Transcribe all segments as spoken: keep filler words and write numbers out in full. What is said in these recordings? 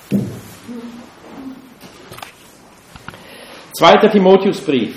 Zweiter Timotheusbrief.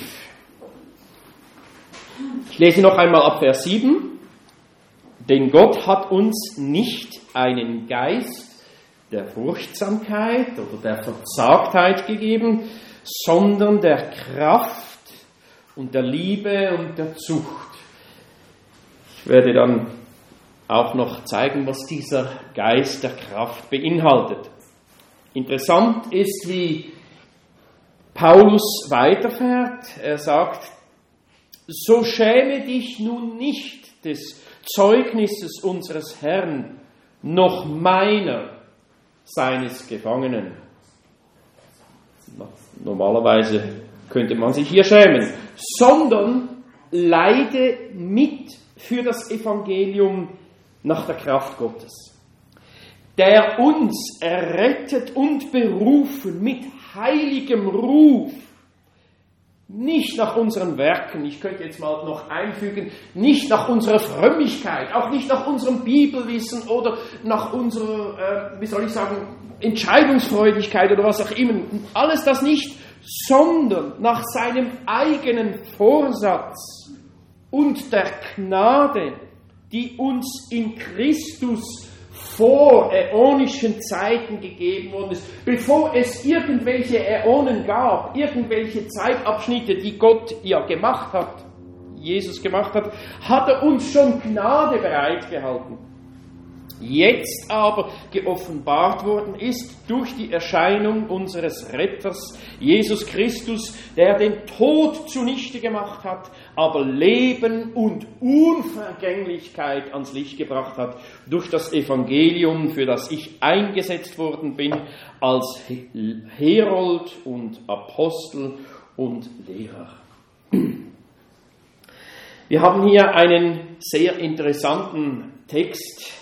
Ich lese noch einmal ab Vers sieben. Denn Gott hat uns nicht einen Geist der Furchtsamkeit oder der Verzagtheit gegeben, sondern der Kraft und der Liebe und der Zucht. Ich werde dann auch noch zeigen, was dieser Geist der Kraft beinhaltet. Interessant ist, wie Paulus weiterfährt. Er sagt, so schäme dich nun nicht des Zeugnisses unseres Herrn, noch meiner, seines Gefangenen. Normalerweise könnte man sich hier schämen, sondern leide mit für das Evangelium nach der Kraft Gottes, der uns errettet und berufen mit heiligem Ruf, nicht nach unseren Werken, ich könnte jetzt mal noch einfügen, nicht nach unserer Frömmigkeit, auch nicht nach unserem Bibelwissen oder nach unserer, äh, wie soll ich sagen, Entscheidungsfreudigkeit oder was auch immer, alles das nicht, sondern nach seinem eigenen Vorsatz und der Gnade, die uns in Christus vor äonischen Zeiten gegeben worden ist, bevor es irgendwelche Äonen gab, irgendwelche Zeitabschnitte, die Gott ja gemacht hat, Jesus gemacht hat, hat er uns schon Gnade bereitgehalten. Jetzt aber geoffenbart worden ist durch die Erscheinung unseres Retters, Jesus Christus, der den Tod zunichte gemacht hat, aber Leben und Unvergänglichkeit ans Licht gebracht hat, durch das Evangelium, für das ich eingesetzt worden bin, als Herold und Apostel und Lehrer. Wir haben hier einen sehr interessanten Text.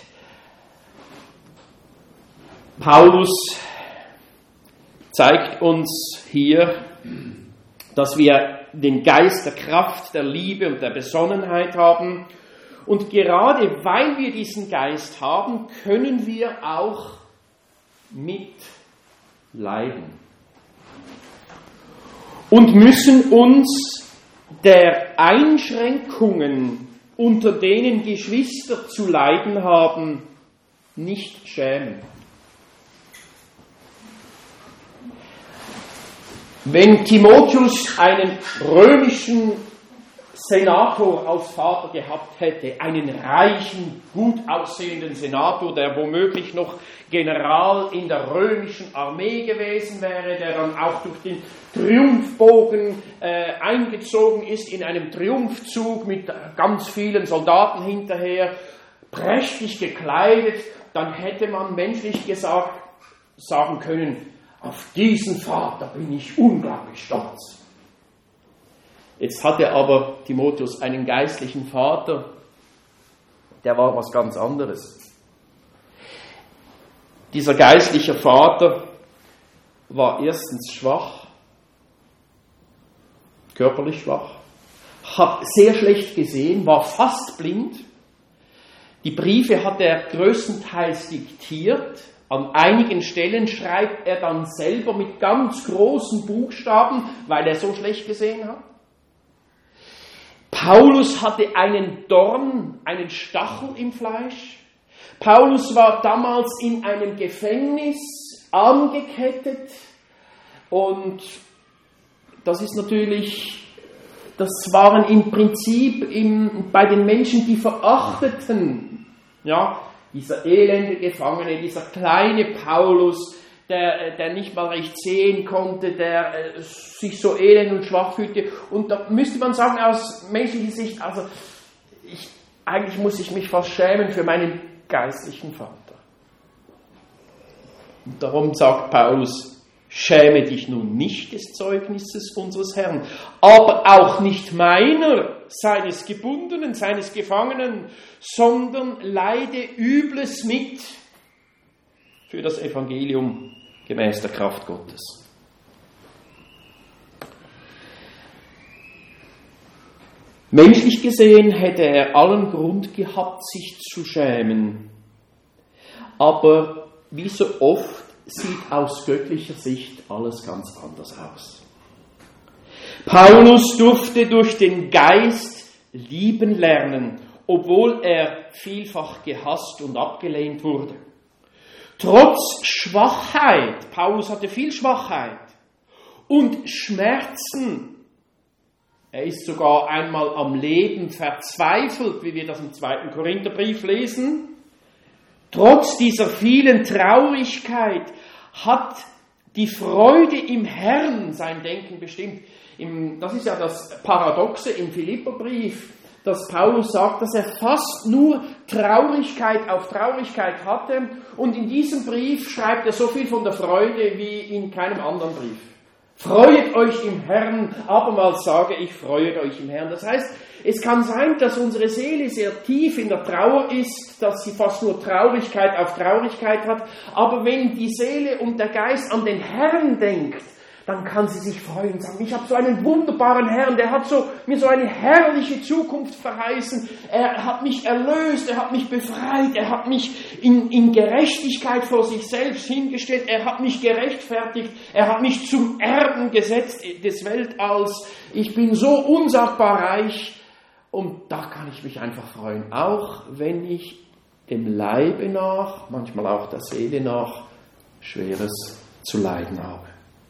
Paulus zeigt uns hier, dass wir den Geist der Kraft, der Liebe und der Besonnenheit haben. Und gerade weil wir diesen Geist haben, können wir auch mitleiden. Und müssen uns der Einschränkungen, unter denen Geschwister zu leiden haben, nicht schämen. Wenn Timotheus einen römischen Senator als Vater gehabt hätte, einen reichen, gut aussehenden Senator, der womöglich noch General in der römischen Armee gewesen wäre, der dann auch durch den Triumphbogen äh, eingezogen ist in einem Triumphzug mit ganz vielen Soldaten hinterher, prächtig gekleidet, dann hätte man menschlich gesagt, sagen können, auf diesen Vater bin ich unglaublich stolz. Jetzt hatte aber Timotheus einen geistlichen Vater, der war was ganz anderes. Dieser geistliche Vater war erstens schwach, körperlich schwach, hat sehr schlecht gesehen, war fast blind. Die Briefe hat er größtenteils diktiert. An einigen Stellen schreibt er dann selber mit ganz großen Buchstaben, weil er so schlecht gesehen hat. Paulus hatte einen Dorn, einen Stachel im Fleisch. Paulus war damals in einem Gefängnis angekettet. Und das ist natürlich, das waren im Prinzip im, bei den Menschen, die verachteten, ja, dieser elende Gefangene, dieser kleine Paulus, der, der nicht mal recht sehen konnte, der äh, sich so elend und schwach fühlte. Und da müsste man sagen, aus menschlicher Sicht, also ich, eigentlich muss ich mich fast schämen für meinen geistlichen Vater. Und darum sagt Paulus, schäme dich nun nicht des Zeugnisses unseres Herrn, aber auch nicht meiner, seines Gebundenen, seines Gefangenen, sondern leide Übles mit für das Evangelium gemäß der Kraft Gottes. Menschlich gesehen hätte er allen Grund gehabt, sich zu schämen. Aber wie so oft sieht aus göttlicher Sicht alles ganz anders aus. Paulus durfte durch den Geist lieben lernen, obwohl er vielfach gehasst und abgelehnt wurde. Trotz Schwachheit, Paulus hatte viel Schwachheit und Schmerzen, er ist sogar einmal am Leben verzweifelt, wie wir das im zweiten Korintherbrief lesen. Trotz dieser vielen Traurigkeit hat die Freude im Herrn sein Denken bestimmt. Das ist ja das Paradoxe im Philipperbrief, dass Paulus sagt, dass er fast nur Traurigkeit auf Traurigkeit hatte. Und in diesem Brief schreibt er so viel von der Freude wie in keinem anderen Brief. Freuet euch im Herrn, abermals sage ich, freuet euch im Herrn. Das heißt, es kann sein, dass unsere Seele sehr tief in der Trauer ist, dass sie fast nur Traurigkeit auf Traurigkeit hat. Aber wenn die Seele und der Geist an den Herrn denkt, dann kann sie sich freuen und sagen, ich habe so einen wunderbaren Herrn, der hat so, mir so eine herrliche Zukunft verheißen. Er hat mich erlöst, er hat mich befreit, er hat mich in, in Gerechtigkeit vor sich selbst hingestellt, er hat mich gerechtfertigt, er hat mich zum Erben gesetzt des Weltalls. Ich bin so unsagbar reich und da kann ich mich einfach freuen, auch wenn ich dem Leibe nach, manchmal auch der Seele nach, Schweres zu leiden habe.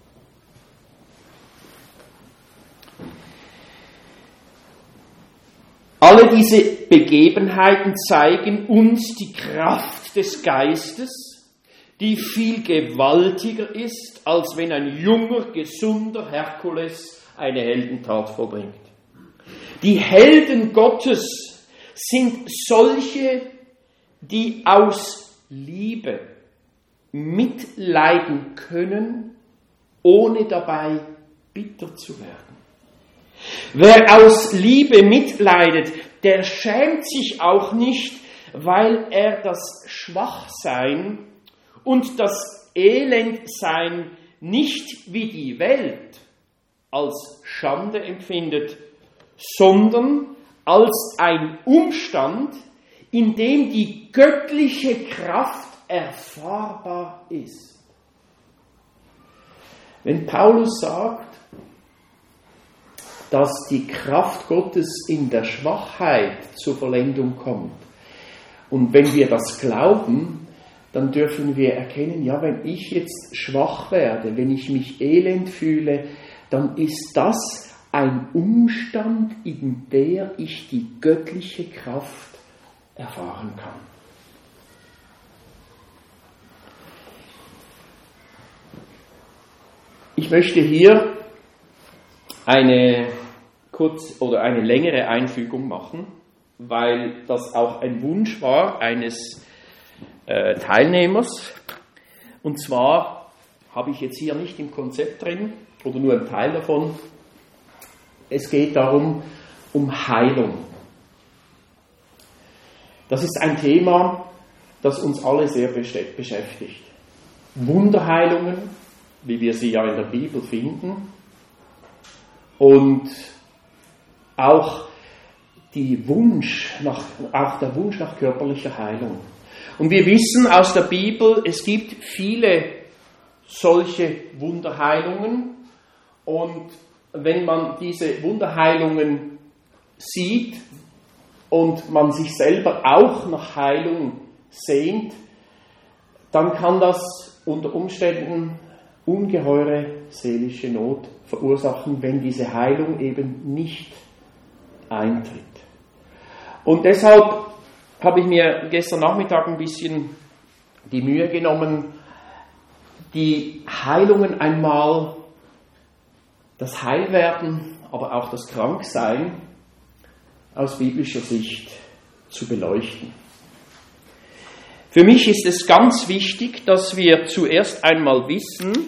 Alle diese Begebenheiten zeigen uns die Kraft des Geistes, die viel gewaltiger ist, als wenn ein junger, gesunder Herkules eine Heldentat vollbringt. Die Helden Gottes sind solche, die aus Liebe mitleiden können, ohne dabei bitter zu werden. Wer aus Liebe mitleidet, der schämt sich auch nicht, weil er das Schwachsein und das Elendsein nicht wie die Welt als Schande empfindet, sondern als ein Umstand, in dem die göttliche Kraft erfahrbar ist. Wenn Paulus sagt, dass die Kraft Gottes in der Schwachheit zur Vollendung kommt. Und wenn wir das glauben, dann dürfen wir erkennen, ja, wenn ich jetzt schwach werde, wenn ich mich elend fühle, dann ist das ein Umstand, in der ich die göttliche Kraft erfahren kann. Ich möchte hier eine kurz oder eine längere Einfügung machen, weil das auch ein Wunsch war eines äh, Teilnehmers. Und zwar habe ich jetzt hier nicht im Konzept drin oder nur einen Teil davon. Es geht darum, um Heilung. Das ist ein Thema, das uns alle sehr beschäftigt. Wunderheilungen, wie wir sie ja in der Bibel finden, und auch, die Wunsch nach, auch der Wunsch nach körperlicher Heilung. Und wir wissen aus der Bibel, es gibt viele solche Wunderheilungen. Und wenn man diese Wunderheilungen sieht und man sich selber auch nach Heilung sehnt, dann kann das unter Umständen ungeheure seelische Not verursachen, wenn diese Heilung eben nicht eintritt. Und deshalb habe ich mir gestern Nachmittag ein bisschen die Mühe genommen, die Heilungen einmal, das Heilwerden, aber auch das Kranksein aus biblischer Sicht zu beleuchten. Für mich ist es ganz wichtig, dass wir zuerst einmal wissen,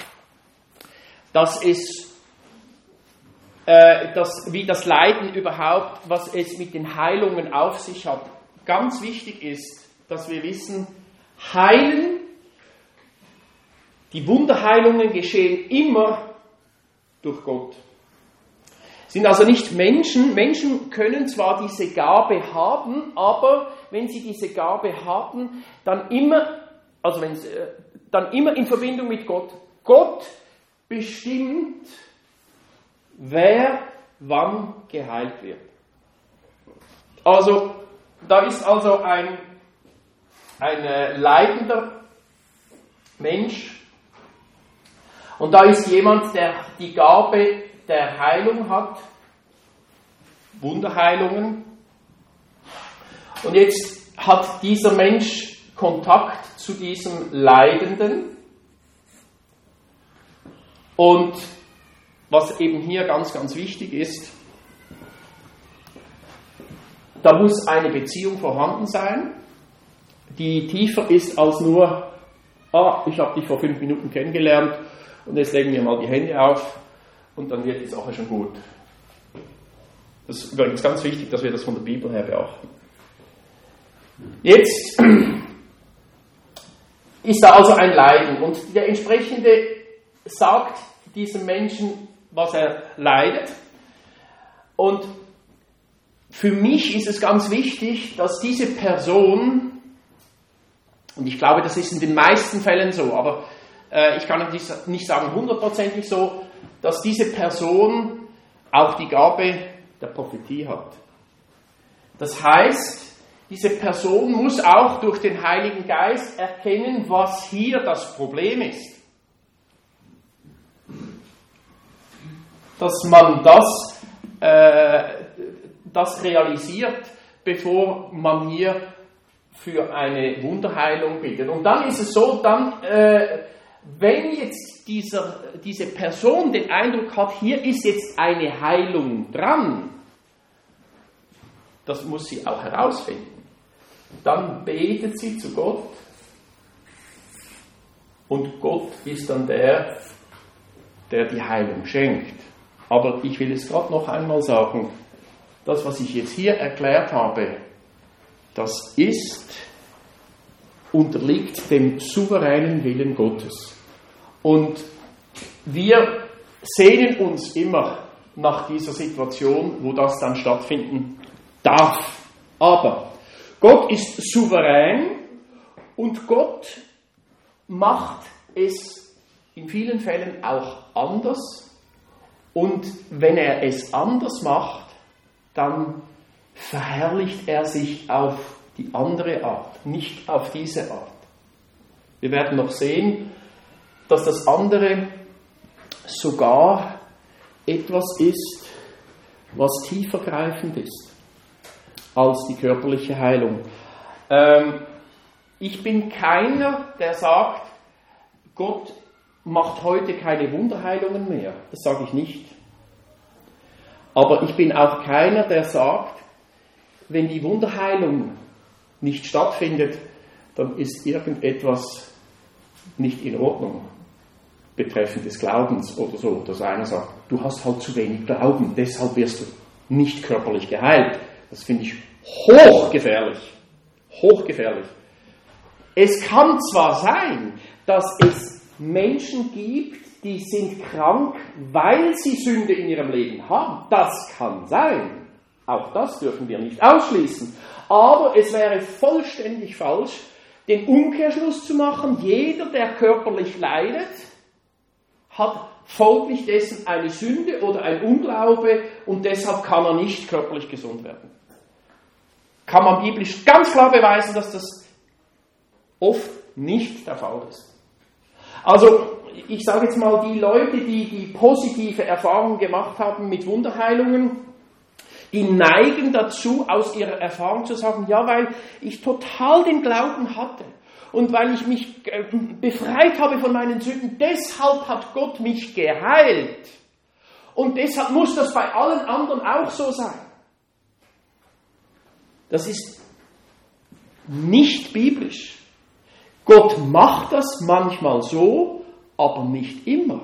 dass es, äh, dass, wie das Leiden überhaupt, was es mit den Heilungen auf sich hat. Ganz wichtig ist, dass wir wissen, Heilen, die Wunderheilungen geschehen immer durch Gott. Sind also nicht Menschen. Menschen können zwar diese Gabe haben, aber wenn sie diese Gabe haben, dann immer, also wenn sie, dann immer in Verbindung mit Gott. Gott bestimmt, wer wann geheilt wird. Also, da ist also ein, ein äh, leidender Mensch und da ist jemand, der die Gabe der Heilung hat, Wunderheilungen. Und jetzt hat dieser Mensch Kontakt zu diesem Leidenden. Und was eben hier ganz, ganz wichtig ist, da muss eine Beziehung vorhanden sein, die tiefer ist als nur, ah, ich habe dich vor fünf Minuten kennengelernt und jetzt legen wir mal die Hände auf und dann wird die Sache schon gut. Das ist übrigens ganz wichtig, dass wir das von der Bibel her beachten. Jetzt ist da also ein Leiden und der entsprechende sagt diesem Menschen, was er leidet. Und für mich ist es ganz wichtig, dass diese Person, und ich glaube, das ist in den meisten Fällen so, aber äh, ich kann nicht sagen hundertprozentig so, dass diese Person auch die Gabe der Prophetie hat. Das heißt, diese Person muss auch durch den Heiligen Geist erkennen, was hier das Problem ist. Dass man das, äh, das realisiert, bevor man hier für eine Wunderheilung bittet. Und dann ist es so, dann, äh, wenn jetzt dieser, diese Person den Eindruck hat, hier ist jetzt eine Heilung dran, das muss sie auch herausfinden. Dann betet sie zu Gott und Gott ist dann der, der die Heilung schenkt. Aber ich will es gerade noch einmal sagen, das, was ich jetzt hier erklärt habe, das ist, unterliegt dem souveränen Willen Gottes. Und wir sehnen uns immer nach dieser Situation, wo das dann stattfinden darf. Aber Gott ist souverän und Gott macht es in vielen Fällen auch anders. Und wenn er es anders macht, dann verherrlicht er sich auf die andere Art, nicht auf diese Art. Wir werden noch sehen, dass das andere sogar etwas ist, was tiefergreifend ist als die körperliche Heilung. Ähm, ich bin keiner, der sagt, Gott macht heute keine Wunderheilungen mehr. Das sage ich nicht. Aber ich bin auch keiner, der sagt, wenn die Wunderheilung nicht stattfindet, dann ist irgendetwas nicht in Ordnung betreffend des Glaubens oder so. Dass einer sagt, du hast halt zu wenig Glauben, deshalb wirst du nicht körperlich geheilt. Das finde ich hochgefährlich. Hochgefährlich. Es kann zwar sein, dass es Menschen gibt, die sind krank, weil sie Sünde in ihrem Leben haben. Das kann sein. Auch das dürfen wir nicht ausschließen. Aber es wäre vollständig falsch, den Umkehrschluss zu machen, jeder, der körperlich leidet, hat folglich dessen eine Sünde oder ein Unglaube und deshalb kann er nicht körperlich gesund werden. Kann man biblisch ganz klar beweisen, dass das oft nicht der Fall ist. Also, ich sage jetzt mal, die Leute, die die positive Erfahrungen gemacht haben mit Wunderheilungen, die neigen dazu, aus ihrer Erfahrung zu sagen, ja, weil ich total den Glauben hatte und weil ich mich befreit habe von meinen Sünden, deshalb hat Gott mich geheilt. Und deshalb muss das bei allen anderen auch so sein. Das ist nicht biblisch. Gott macht das manchmal so, aber nicht immer.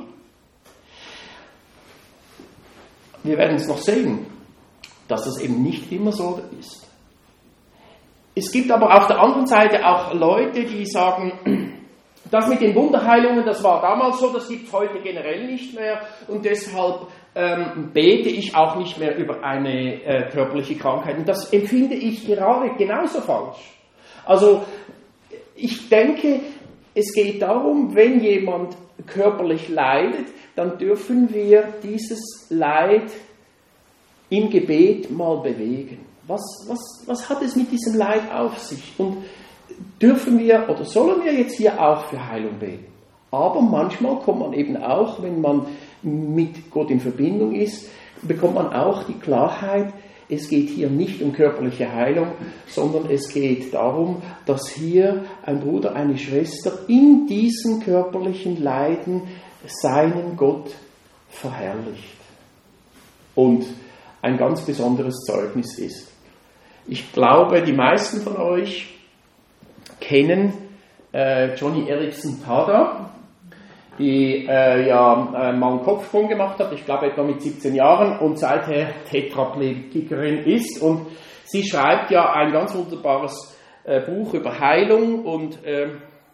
Wir werden es noch sehen, dass das eben nicht immer so ist. Es gibt aber auf der anderen Seite auch Leute, die sagen, das mit den Wunderheilungen, das war damals so, das gibt es heute generell nicht mehr und deshalb ähm, bete ich auch nicht mehr über eine äh, körperliche Krankheit. Und das empfinde ich gerade genauso falsch. Also ich denke, es geht darum, wenn jemand körperlich leidet, dann dürfen wir dieses Leid im Gebet mal bewegen. Was, was, was hat es mit diesem Leid auf sich? Und dürfen wir oder sollen wir jetzt hier auch für Heilung beten? Aber manchmal kommt man eben auch, wenn man mit Gott in Verbindung ist, bekommt man auch die Klarheit, es geht hier nicht um körperliche Heilung, sondern es geht darum, dass hier ein Bruder, eine Schwester in diesen körperlichen Leiden seinen Gott verherrlicht und ein ganz besonderes Zeugnis ist. Ich glaube, die meisten von euch kennen äh, Joni Eareckson Tada, die äh, ja äh, mal einen Kopfsprung gemacht hat, ich glaube etwa mit siebzehn Jahren und seither Tetraplegikerin ist. Und sie schreibt ja ein ganz wunderbares äh, Buch über Heilung und, äh,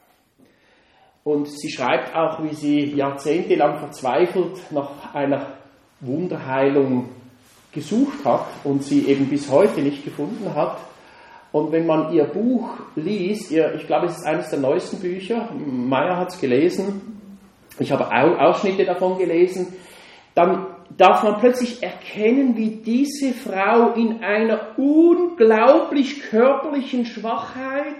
und sie schreibt auch, wie sie jahrzehntelang verzweifelt nach einer Wunderheilung gesucht hat und sie eben bis heute nicht gefunden hat. Und wenn man ihr Buch liest, ihr, ich glaube, es ist eines der neuesten Bücher, Meyer hat es gelesen, ich habe Ausschnitte davon gelesen, dann darf man plötzlich erkennen, wie diese Frau in einer unglaublich körperlichen Schwachheit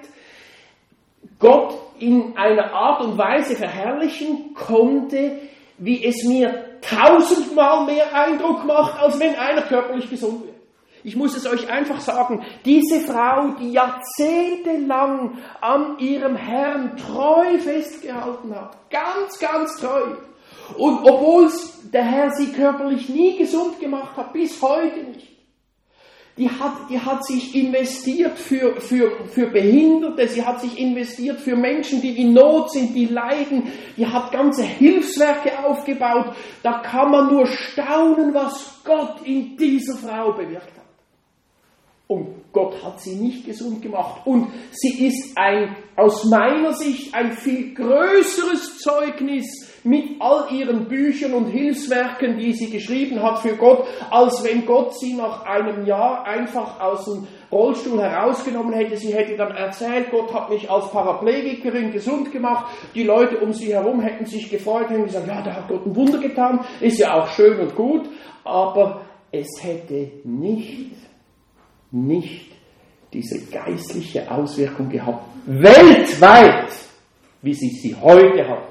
Gott in einer Art und Weise verherrlichen konnte, wie es mir tausendmal mehr Eindruck macht, als wenn einer körperlich gesund wird. Ich muss es euch einfach sagen, diese Frau, die jahrzehntelang an ihrem Herrn treu festgehalten hat, ganz, ganz treu, und obwohl der Herr sie körperlich nie gesund gemacht hat, bis heute nicht, die hat, die hat sich investiert für, für, für Behinderte, sie hat sich investiert für Menschen, die in Not sind, die leiden, die hat ganze Hilfswerke aufgebaut. Da kann man nur staunen, was Gott in dieser Frau bewirkt hat. Und Gott hat sie nicht gesund gemacht. Und sie ist ein, aus meiner Sicht, ein viel größeres Zeugnis mit all ihren Büchern und Hilfswerken, die sie geschrieben hat für Gott, als wenn Gott sie nach einem Jahr einfach aus dem Rollstuhl herausgenommen hätte. Sie hätte dann erzählt, Gott hat mich als Paraplegikerin gesund gemacht. Die Leute um sie herum hätten sich gefreut, hätten gesagt, ja, da hat Gott ein Wunder getan. Ist ja auch schön und gut. Aber es hätte nicht nicht diese geistliche Auswirkung gehabt, weltweit, wie sie sie heute hat.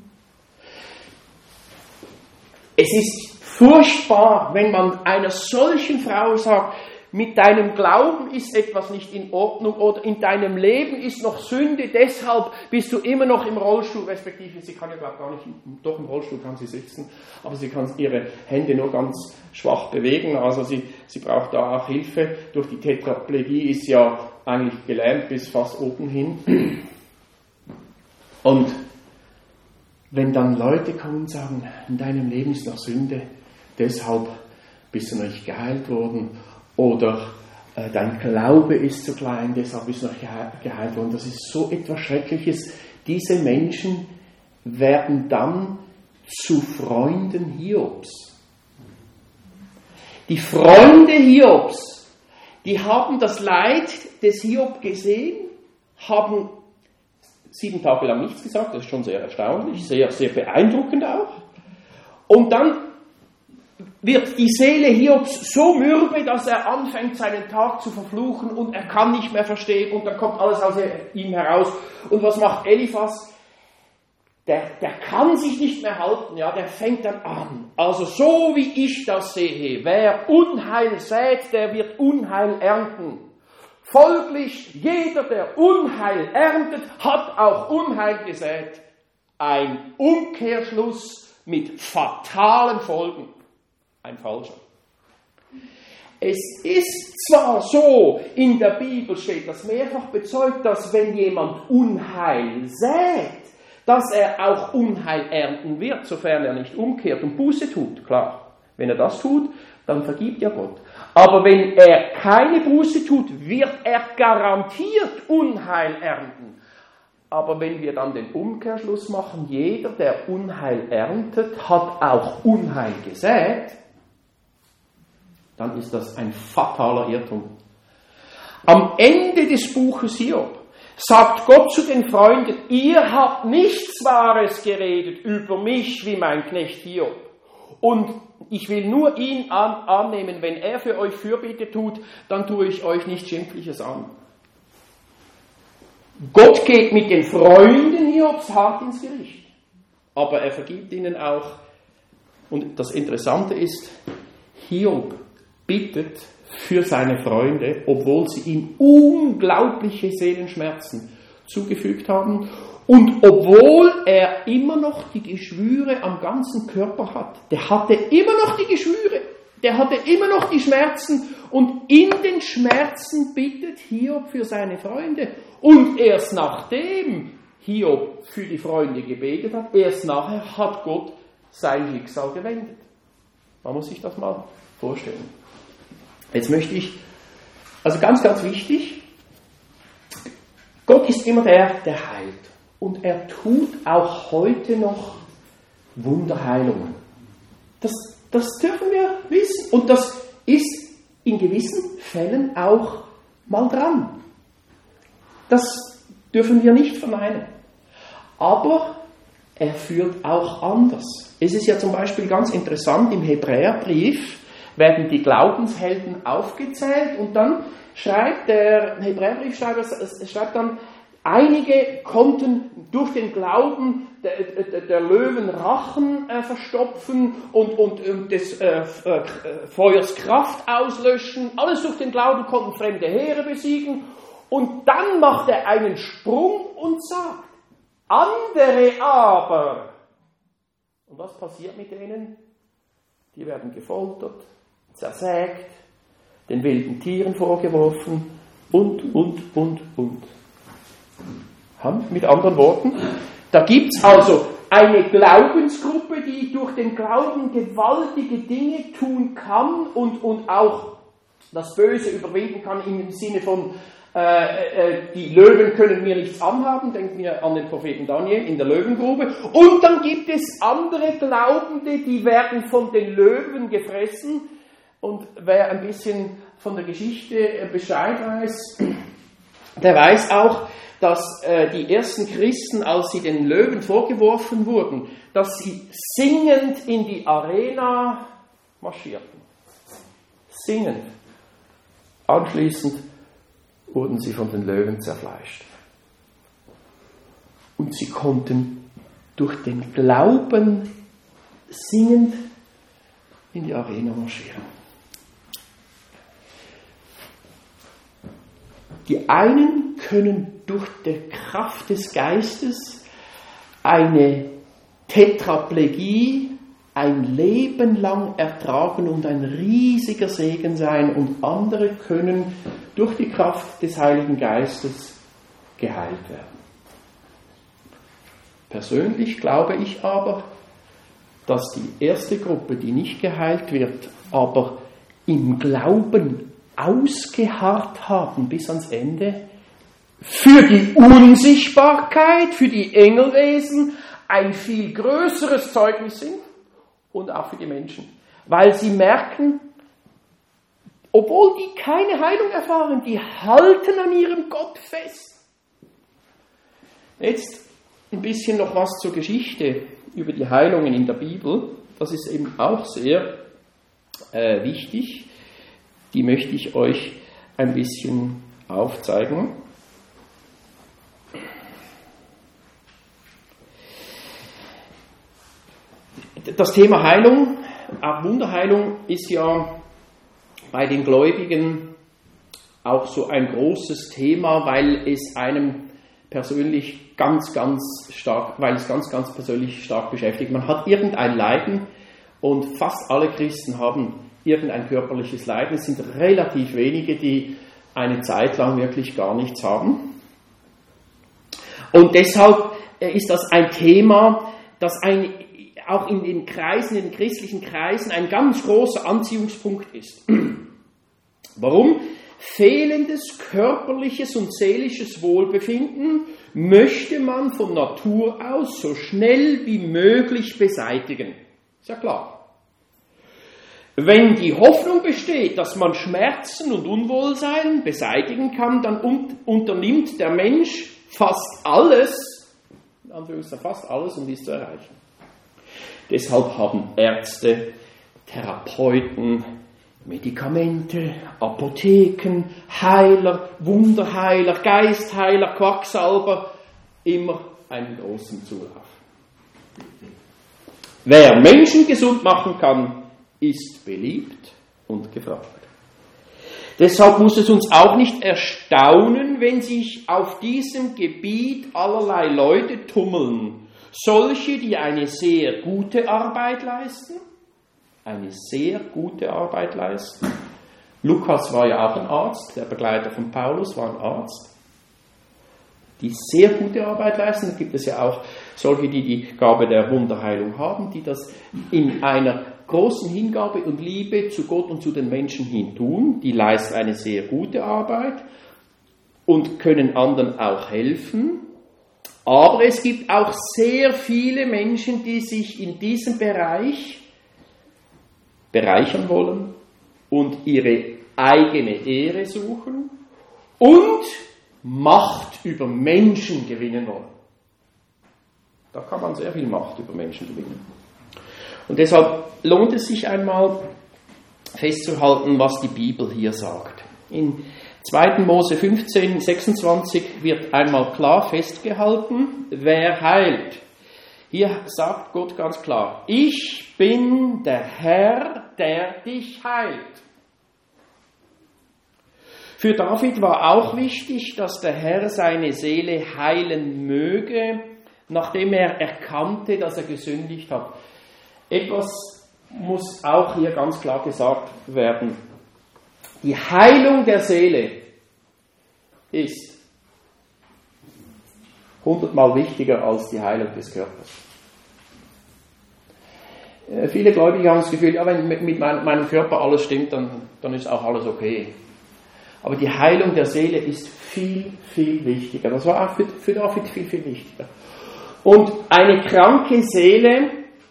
Es ist furchtbar, wenn man einer solchen Frau sagt, mit deinem Glauben ist etwas nicht in Ordnung oder in deinem Leben ist noch Sünde, deshalb bist du immer noch im Rollstuhl, respektive sie kann ja glaube gar nicht, doch im Rollstuhl kann sie sitzen, aber sie kann ihre Hände nur ganz schwach bewegen, also sie, sie braucht da auch Hilfe. Durch die Tetraplegie ist ja eigentlich gelähmt bis fast oben hin. Und wenn dann Leute kommen und sagen, in deinem Leben ist noch Sünde, deshalb bist du noch nicht geheilt worden, oder äh, dein Glaube ist zu klein, deshalb bist du noch geheilt worden. Das ist so etwas Schreckliches. Diese Menschen werden dann zu Freunden Hiobs. Die Freunde Hiobs, die haben das Leid des Hiob gesehen, haben sieben Tage lang nichts gesagt, das ist schon sehr erstaunlich, sehr, sehr beeindruckend auch. Und dann wird die Seele Hiobs so mürbe, dass er anfängt, seinen Tag zu verfluchen und er kann nicht mehr verstehen und dann kommt alles aus ihm heraus. Und was macht Eliphas? Der, der kann sich nicht mehr halten, ja, der fängt dann an. Also so wie ich das sehe, wer Unheil sät, der wird Unheil ernten. Folglich, jeder, der Unheil erntet, hat auch Unheil gesät. Ein Umkehrschluss mit fatalen Folgen. Ein falscher. Es ist zwar so, in der Bibel steht das mehrfach bezeugt, dass wenn jemand Unheil sät, dass er auch Unheil ernten wird, sofern er nicht umkehrt und Buße tut. Klar, wenn er das tut, dann vergibt ja Gott. Aber wenn er keine Buße tut, wird er garantiert Unheil ernten. Aber wenn wir dann den Umkehrschluss machen, jeder, der Unheil erntet, hat auch Unheil gesät, dann ist das ein fataler Irrtum. Am Ende des Buches Hiob sagt Gott zu den Freunden, ihr habt nichts Wahres geredet über mich wie mein Knecht Hiob. Und ich will nur ihn an, annehmen, wenn er für euch Fürbitte tut, dann tue ich euch nichts Schimpfliches an. Gott geht mit den Freunden Hiobs hart ins Gericht, aber er vergibt ihnen auch. Und das Interessante ist, Hiob bittet für seine Freunde, obwohl sie ihm unglaubliche Seelenschmerzen zugefügt haben und obwohl er immer noch die Geschwüre am ganzen Körper hat. Der hatte immer noch die Geschwüre, der hatte immer noch die Schmerzen und in den Schmerzen bittet Hiob für seine Freunde. Und erst nachdem Hiob für die Freunde gebetet hat, erst nachher hat Gott sein Schicksal gewendet. Man muss sich das mal vorstellen. Jetzt möchte ich, also ganz, ganz wichtig, Gott ist immer der, der heilt. Und er tut auch heute noch Wunderheilungen. Das, das dürfen wir wissen. Und das ist in gewissen Fällen auch mal dran. Das dürfen wir nicht verneinen. Aber er führt auch anders. Es ist ja zum Beispiel ganz interessant, im Hebräerbrief werden die Glaubenshelden aufgezählt und dann schreibt der Hebräerbriefschreiber, es schreibt dann, einige konnten durch den Glauben der, der, der Löwen Rachen äh, verstopfen und, und, und des äh, äh, Feuers Kraft auslöschen. Alles durch den Glauben konnten fremde Heere besiegen. Und dann macht er einen Sprung und sagt, andere aber. Und was passiert mit denen? Die werden gefoltert, zersägt, den wilden Tieren vorgeworfen und, und, und, und. Mit anderen Worten, da gibt es also eine Glaubensgruppe, die durch den Glauben gewaltige Dinge tun kann und, und auch das Böse überwinden kann im Sinne von äh, äh, die Löwen können mir nichts anhaben, denken wir an den Propheten Daniel in der Löwengrube. Und dann gibt es andere Glaubende, die werden von den Löwen gefressen. Und wer ein bisschen von der Geschichte Bescheid weiß, der weiß auch, dass äh, die ersten Christen, als sie den Löwen vorgeworfen wurden, dass sie singend in die Arena marschierten. Singend. Anschließend wurden sie von den Löwen zerfleischt. Und sie konnten durch den Glauben singend in die Arena marschieren. Die einen können durch die Kraft des Geistes eine Tetraplegie ein Leben lang ertragen und ein riesiger Segen sein, und andere können durch die Kraft des Heiligen Geistes geheilt werden. Persönlich glaube ich aber, dass die erste Gruppe, die nicht geheilt wird, aber im Glauben ausgeharrt haben bis ans Ende, für die Unsichtbarkeit, für die Engelwesen ein viel größeres Zeugnis sind und auch für die Menschen. Weil sie merken, obwohl die keine Heilung erfahren, die halten an ihrem Gott fest. Jetzt ein bisschen noch was zur Geschichte über die Heilungen in der Bibel. Das ist eben auch sehr äh, wichtig. Die möchte ich euch ein bisschen aufzeigen. Das Thema Heilung, auch Wunderheilung, ist ja bei den Gläubigen auch so ein großes Thema, weil es einem persönlich ganz, ganz stark, weil es ganz, ganz persönlich stark beschäftigt. Man hat irgendein Leiden und fast alle Christen haben irgendein körperliches Leiden. Es sind relativ wenige, die eine Zeit lang wirklich gar nichts haben. Und deshalb ist das ein Thema, das ein, auch in den Kreisen, in den christlichen Kreisen, ein ganz großer Anziehungspunkt ist. Warum? Fehlendes körperliches und seelisches Wohlbefinden möchte man von Natur aus so schnell wie möglich beseitigen. Ist ja klar. Wenn die Hoffnung besteht, dass man Schmerzen und Unwohlsein beseitigen kann, dann un- unternimmt der Mensch fast alles, fast alles, um dies zu erreichen. Deshalb haben Ärzte, Therapeuten, Medikamente, Apotheken, Heiler, Wunderheiler, Geistheiler, Quacksalber immer einen großen Zulauf. Wer Menschen gesund machen kann, ist beliebt und gefragt. Deshalb muss es uns auch nicht erstaunen, wenn sich auf diesem Gebiet allerlei Leute tummeln. Solche, die eine sehr gute Arbeit leisten, eine sehr gute Arbeit leisten. Lukas war ja auch ein Arzt, der Begleiter von Paulus war ein Arzt. Die sehr gute Arbeit leisten. Da gibt es ja auch solche, die die Gabe der Wunderheilung haben, die das in einer großen Hingabe und Liebe zu Gott und zu den Menschen hin tun. Die leisten eine sehr gute Arbeit und können anderen auch helfen. Aber es gibt auch sehr viele Menschen, die sich in diesem Bereich bereichern wollen und ihre eigene Ehre suchen und Macht über Menschen gewinnen wollen. Da kann man sehr viel Macht über Menschen gewinnen. Und deshalb lohnt es sich einmal festzuhalten, was die Bibel hier sagt. In zweiter Mose fünfzehn, sechsundzwanzig wird einmal klar festgehalten, wer heilt. Hier sagt Gott ganz klar, ich bin der Herr, der dich heilt. Für David war auch wichtig, dass der Herr seine Seele heilen möge, nachdem er erkannte, dass er gesündigt hat. Etwas muss auch hier ganz klar gesagt werden. Die Heilung der Seele ist hundertmal wichtiger als die Heilung des Körpers. Äh, viele Gläubige haben das Gefühl, ja, wenn mit meinem Körper alles stimmt, dann, dann ist auch alles okay. Aber die Heilung der Seele ist viel, viel wichtiger. Das war auch für, für David viel, viel wichtiger. Und eine kranke Seele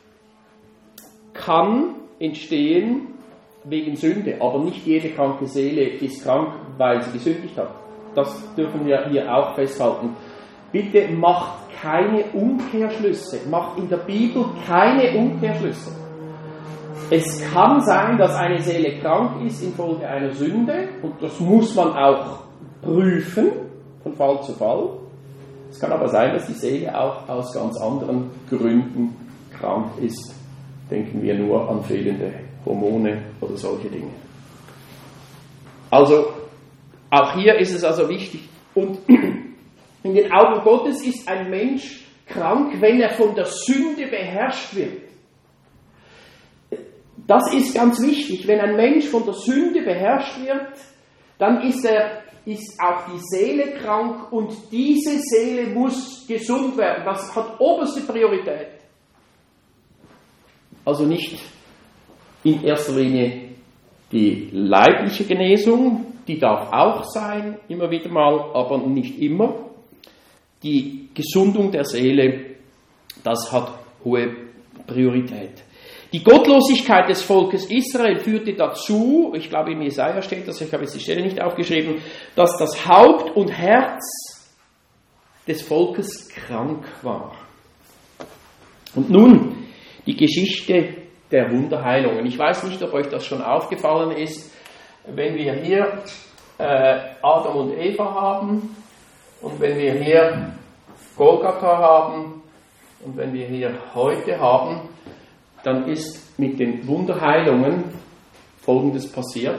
kann entstehen wegen Sünde, aber nicht jede kranke Seele ist krank, weil sie gesündigt hat. Das dürfen wir hier auch festhalten. Bitte macht keine Umkehrschlüsse, macht in der Bibel keine Umkehrschlüsse. Es kann sein, dass eine Seele krank ist infolge einer Sünde und das muss man auch prüfen, von Fall zu Fall. Es kann aber sein, dass die Seele auch aus ganz anderen Gründen krank ist. Denken wir nur an fehlende Hormone oder solche Dinge. Also, auch hier ist es also wichtig. Und in den Augen Gottes ist ein Mensch krank, wenn er von der Sünde beherrscht wird. Das ist ganz wichtig. Wenn ein Mensch von der Sünde beherrscht wird, dann ist, er, ist auch die Seele krank und diese Seele muss gesund werden. Das hat oberste Priorität. Also nicht in erster Linie die leibliche Genesung, die darf auch sein, immer wieder mal, aber nicht immer. Die Gesundung der Seele, das hat hohe Priorität. Die Gottlosigkeit des Volkes Israel führte dazu, ich glaube im Jesaja steht das, ich habe jetzt die Stelle nicht aufgeschrieben, dass das Haupt und Herz des Volkes krank war. Und nun die Geschichte der Wunderheilungen. Ich weiß nicht, ob euch das schon aufgefallen ist, wenn wir hier äh, Adam und Eva haben und wenn wir hier Golgatha haben und wenn wir hier heute haben, dann ist mit den Wunderheilungen Folgendes passiert.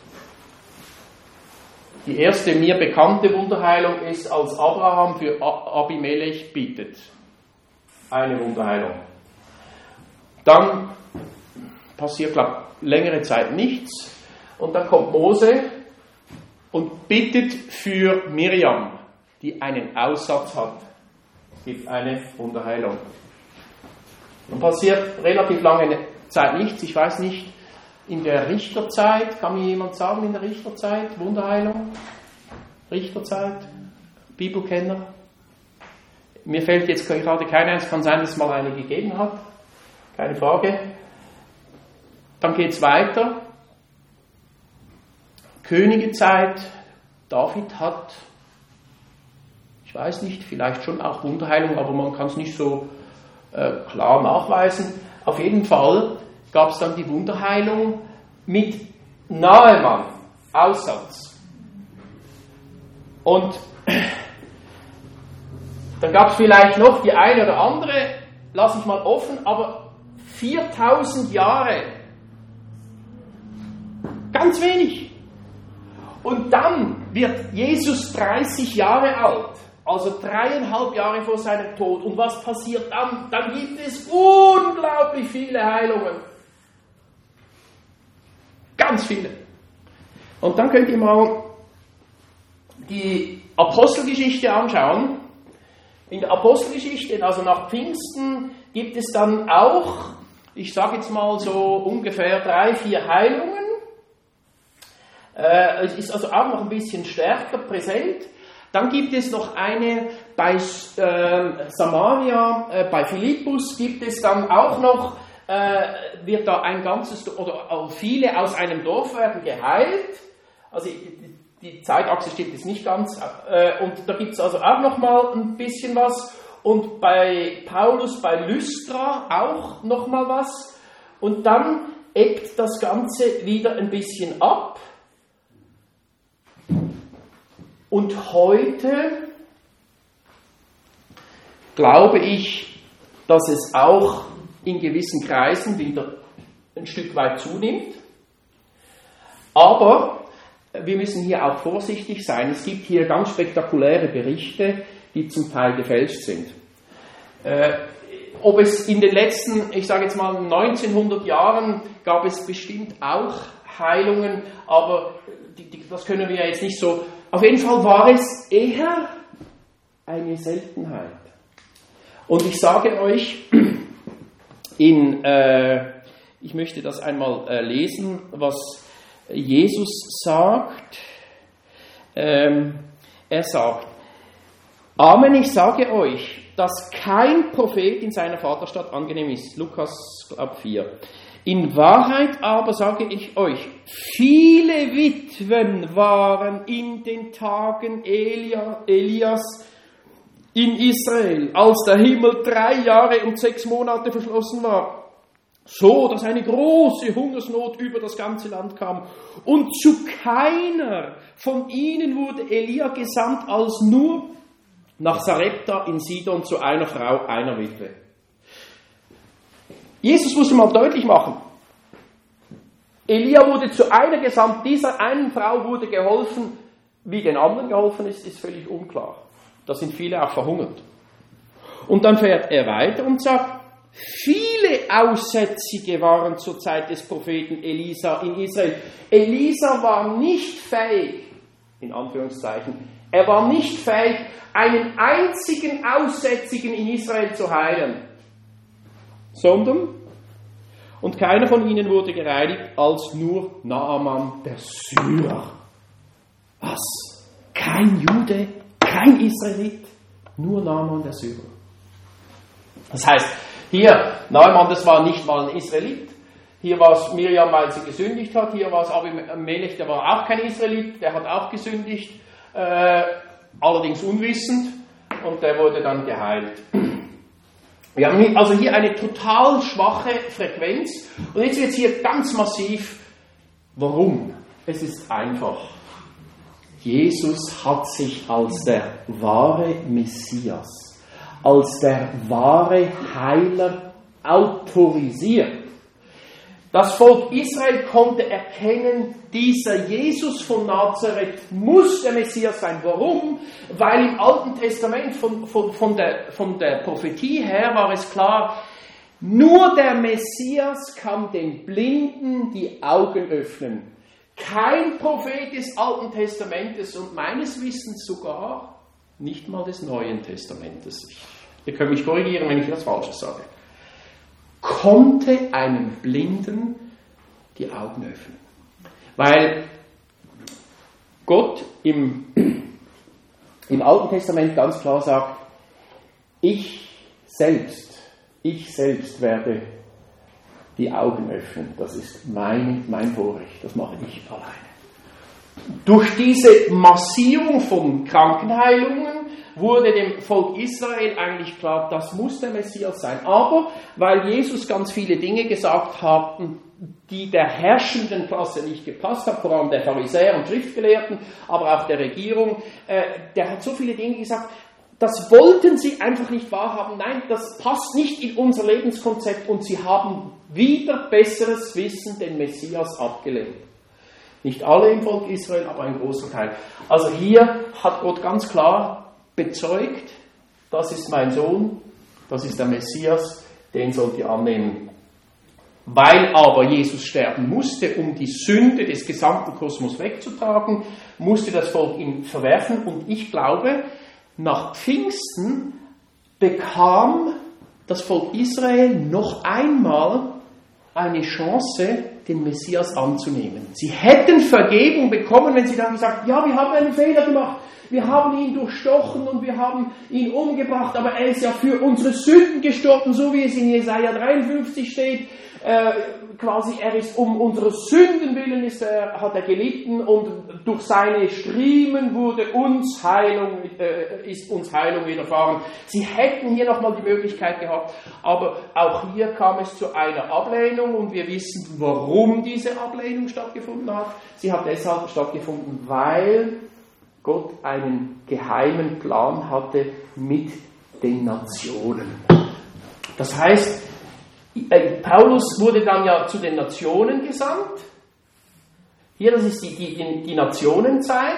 Die erste mir bekannte Wunderheilung ist, als Abraham für Abimelech bittet. Eine Wunderheilung. Dann passiert, glaube ich, längere Zeit nichts. Und dann kommt Mose und bittet für Miriam, die einen Aussatz hat. Es gibt eine Wunderheilung. Dann passiert relativ lange Zeit nichts. Ich weiß nicht, in der Richterzeit, kann mir jemand sagen, in der Richterzeit, Wunderheilung? Richterzeit? Bibelkenner? Mir fällt jetzt gerade keine ein, es kann sein, dass es mal eine gegeben hat. Keine Frage. Dann geht es weiter. Königezeit. David hat, ich weiß nicht, vielleicht schon auch Wunderheilung, aber man kann es nicht so äh, klar nachweisen. Auf jeden Fall gab es dann die Wunderheilung mit Naaman, Aussatz. Und dann gab es vielleicht noch die eine oder andere, lasse ich mal offen, aber viertausend Jahre, ganz wenig. Und dann wird Jesus dreißig Jahre alt, also dreieinhalb Jahre vor seinem Tod. Und was passiert dann? Dann gibt es unglaublich viele Heilungen. Ganz viele. Und dann könnt ihr mal die Apostelgeschichte anschauen. In der Apostelgeschichte, also nach Pfingsten, gibt es dann auch, ich sage jetzt mal so ungefähr drei, vier Heilungen. Äh, es ist also auch noch ein bisschen stärker präsent. Dann gibt es noch eine bei äh, Samaria, äh, bei Philippus gibt es dann auch noch, äh, wird da ein ganzes, oder auch viele aus einem Dorf werden geheilt. Also die, die Zeitachse stimmt jetzt nicht ganz. Äh, und da gibt es also auch noch mal ein bisschen was. Und bei Paulus, bei Lystra auch noch mal was. Und dann ebbt das Ganze wieder ein bisschen ab. Und heute glaube ich, dass es auch in gewissen Kreisen wieder ein Stück weit zunimmt. Aber wir müssen hier auch vorsichtig sein. Es gibt hier ganz spektakuläre Berichte, die zum Teil gefälscht sind. Äh, ob es in den letzten, ich sage jetzt mal neunzehnhundert Jahren, gab es bestimmt auch Heilungen, aber die, die, das können wir ja jetzt nicht so. Auf jeden Fall war es eher eine Seltenheit. Und ich sage euch, in, äh, ich möchte das einmal äh, lesen, was Jesus sagt. Ähm, er sagt, Amen, ich sage euch, dass kein Prophet in seiner Vaterstadt angenehm ist. Lukas, glaub vier. In Wahrheit aber sage ich euch, viele Witwen waren in den Tagen Elia, Elias in Israel, als der Himmel drei Jahre und sechs Monate verschlossen war, so dass eine große Hungersnot über das ganze Land kam. Und zu keiner von ihnen wurde Elia gesandt, als nur nach Sarepta in Sidon zu einer Frau, einer Witwe. Jesus musste mal deutlich machen, Elia wurde zu einer gesandt, dieser einen Frau wurde geholfen, wie den anderen geholfen ist, ist völlig unklar. Da sind viele auch verhungert. Und dann fährt er weiter und sagt, viele Aussätzige waren zur Zeit des Propheten Elisa in Israel. Elisa war nicht fähig, in Anführungszeichen, er war nicht fähig, einen einzigen Aussätzigen in Israel zu heilen. Sondern, und keiner von ihnen wurde gereinigt, als nur Naaman der Syrer. Was? Kein Jude, kein Israelit, nur Naaman der Syrer. Das heißt, hier, Naaman, das war nicht mal ein Israelit. Hier war es Miriam, weil sie gesündigt hat. Hier war es Abimelech, der war auch kein Israelit, der hat auch gesündigt, äh, allerdings unwissend, und der wurde dann geheilt. Wir haben also hier eine total schwache Frequenz. Und jetzt wird es hier ganz massiv. Warum? Es ist einfach. Jesus hat sich als der wahre Messias, als der wahre Heiler autorisiert. Das Volk Israel konnte erkennen, dieser Jesus von Nazareth muss der Messias sein. Warum? Weil im Alten Testament von, von, von, der, von der Prophetie her war es klar, nur der Messias kann den Blinden die Augen öffnen. Kein Prophet des Alten Testamentes und meines Wissens sogar nicht mal des Neuen Testamentes. Ihr könnt mich korrigieren, wenn ich das Falsches sage. Konnte einem Blinden die Augen öffnen. Weil Gott im, im Alten Testament ganz klar sagt, ich selbst, ich selbst werde die Augen öffnen. Das ist mein, mein Vorrecht, das mache ich alleine. Durch diese Massierung von Krankenheilungen wurde dem Volk Israel eigentlich klar, das muss der Messias sein. Aber weil Jesus ganz viele Dinge gesagt hat, die der herrschenden Klasse nicht gepasst hat, vor allem der Pharisäer und Schriftgelehrten, aber auch der Regierung, äh, der hat so viele Dinge gesagt, das wollten sie einfach nicht wahrhaben. Nein, das passt nicht in unser Lebenskonzept und sie haben wieder besseres Wissen den Messias abgelehnt. Nicht alle im Volk Israel, aber ein großer Teil. Also hier hat Gott ganz klar bezeugt, das ist mein Sohn, das ist der Messias, den sollt ihr annehmen. Weil aber Jesus sterben musste, um die Sünde des gesamten Kosmos wegzutragen, musste das Volk ihn verwerfen. Und ich glaube, nach Pfingsten bekam das Volk Israel noch einmal eine Chance, den Messias anzunehmen. Sie hätten Vergebung bekommen, wenn sie dann gesagt, ja, wir haben einen Fehler gemacht, wir haben ihn durchstochen und wir haben ihn umgebracht, aber er ist ja für unsere Sünden gestorben, so wie es in Jesaja dreiundfünfzig steht. Äh, quasi, er ist um unsere Sünden willen, ist er, hat er gelitten und durch seine Striemen wurde uns Heilung, äh, ist uns Heilung widerfahren. Sie hätten hier nochmal die Möglichkeit gehabt, aber auch hier kam es zu einer Ablehnung und wir wissen, warum diese Ablehnung stattgefunden hat. Sie hat deshalb stattgefunden, weil Gott einen geheimen Plan hatte mit den Nationen. Das heißt, Paulus wurde dann ja zu den Nationen gesandt. Hier, das ist die, die, die Nationenzeit.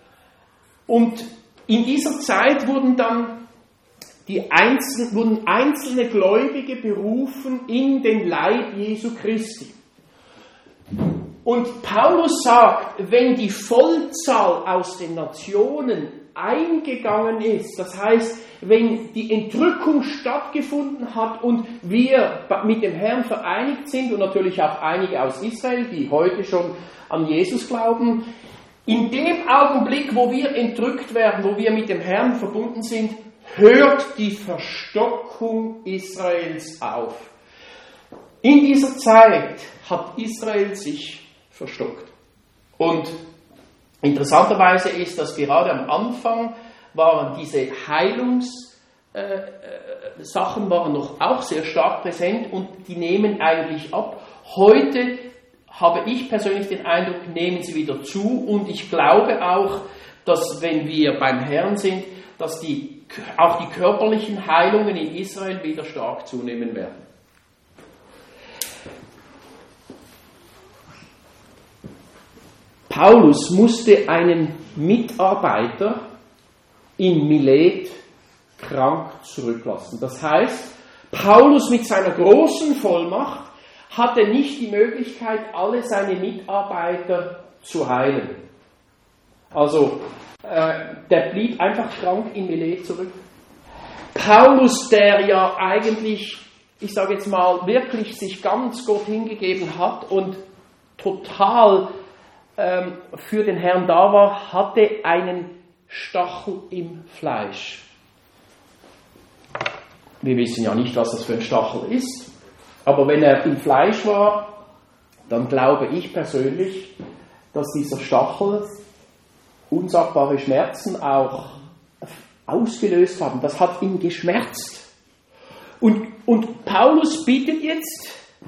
Und in dieser Zeit wurden dann die einzelnen, wurden einzelne Gläubige berufen in den Leib Jesu Christi. Und Paulus sagt, wenn die Vollzahl aus den Nationen eingegangen ist, das heißt, wenn die Entrückung stattgefunden hat und wir mit dem Herrn vereinigt sind und natürlich auch einige aus Israel, die heute schon an Jesus glauben, in dem Augenblick, wo wir entrückt werden, wo wir mit dem Herrn verbunden sind, hört die Verstockung Israels auf. In dieser Zeit hat Israel sich verstockt. Und interessanterweise ist, dass gerade am Anfang waren diese Heilungssachen äh, waren noch auch sehr stark präsent und die nehmen eigentlich ab. Heute habe ich persönlich den Eindruck, nehmen sie wieder zu und ich glaube auch, dass wenn wir beim Herrn sind, dass die, auch die körperlichen Heilungen in Israel wieder stark zunehmen werden. Paulus musste einen Mitarbeiter in Milet krank zurücklassen. Das heißt, Paulus mit seiner großen Vollmacht hatte nicht die Möglichkeit, alle seine Mitarbeiter zu heilen. Also, äh, der blieb einfach krank in Milet zurück. Paulus, der ja eigentlich, ich sage jetzt mal, wirklich sich ganz Gott hingegeben hat und total ähm, für den Herrn da war, hatte einen Stachel im Fleisch. Wir wissen ja nicht, was das für ein Stachel ist, aber wenn er im Fleisch war, dann glaube ich persönlich, dass dieser Stachel unsagbare Schmerzen auch ausgelöst haben. Das hat ihn geschmerzt. Und, und Paulus bittet jetzt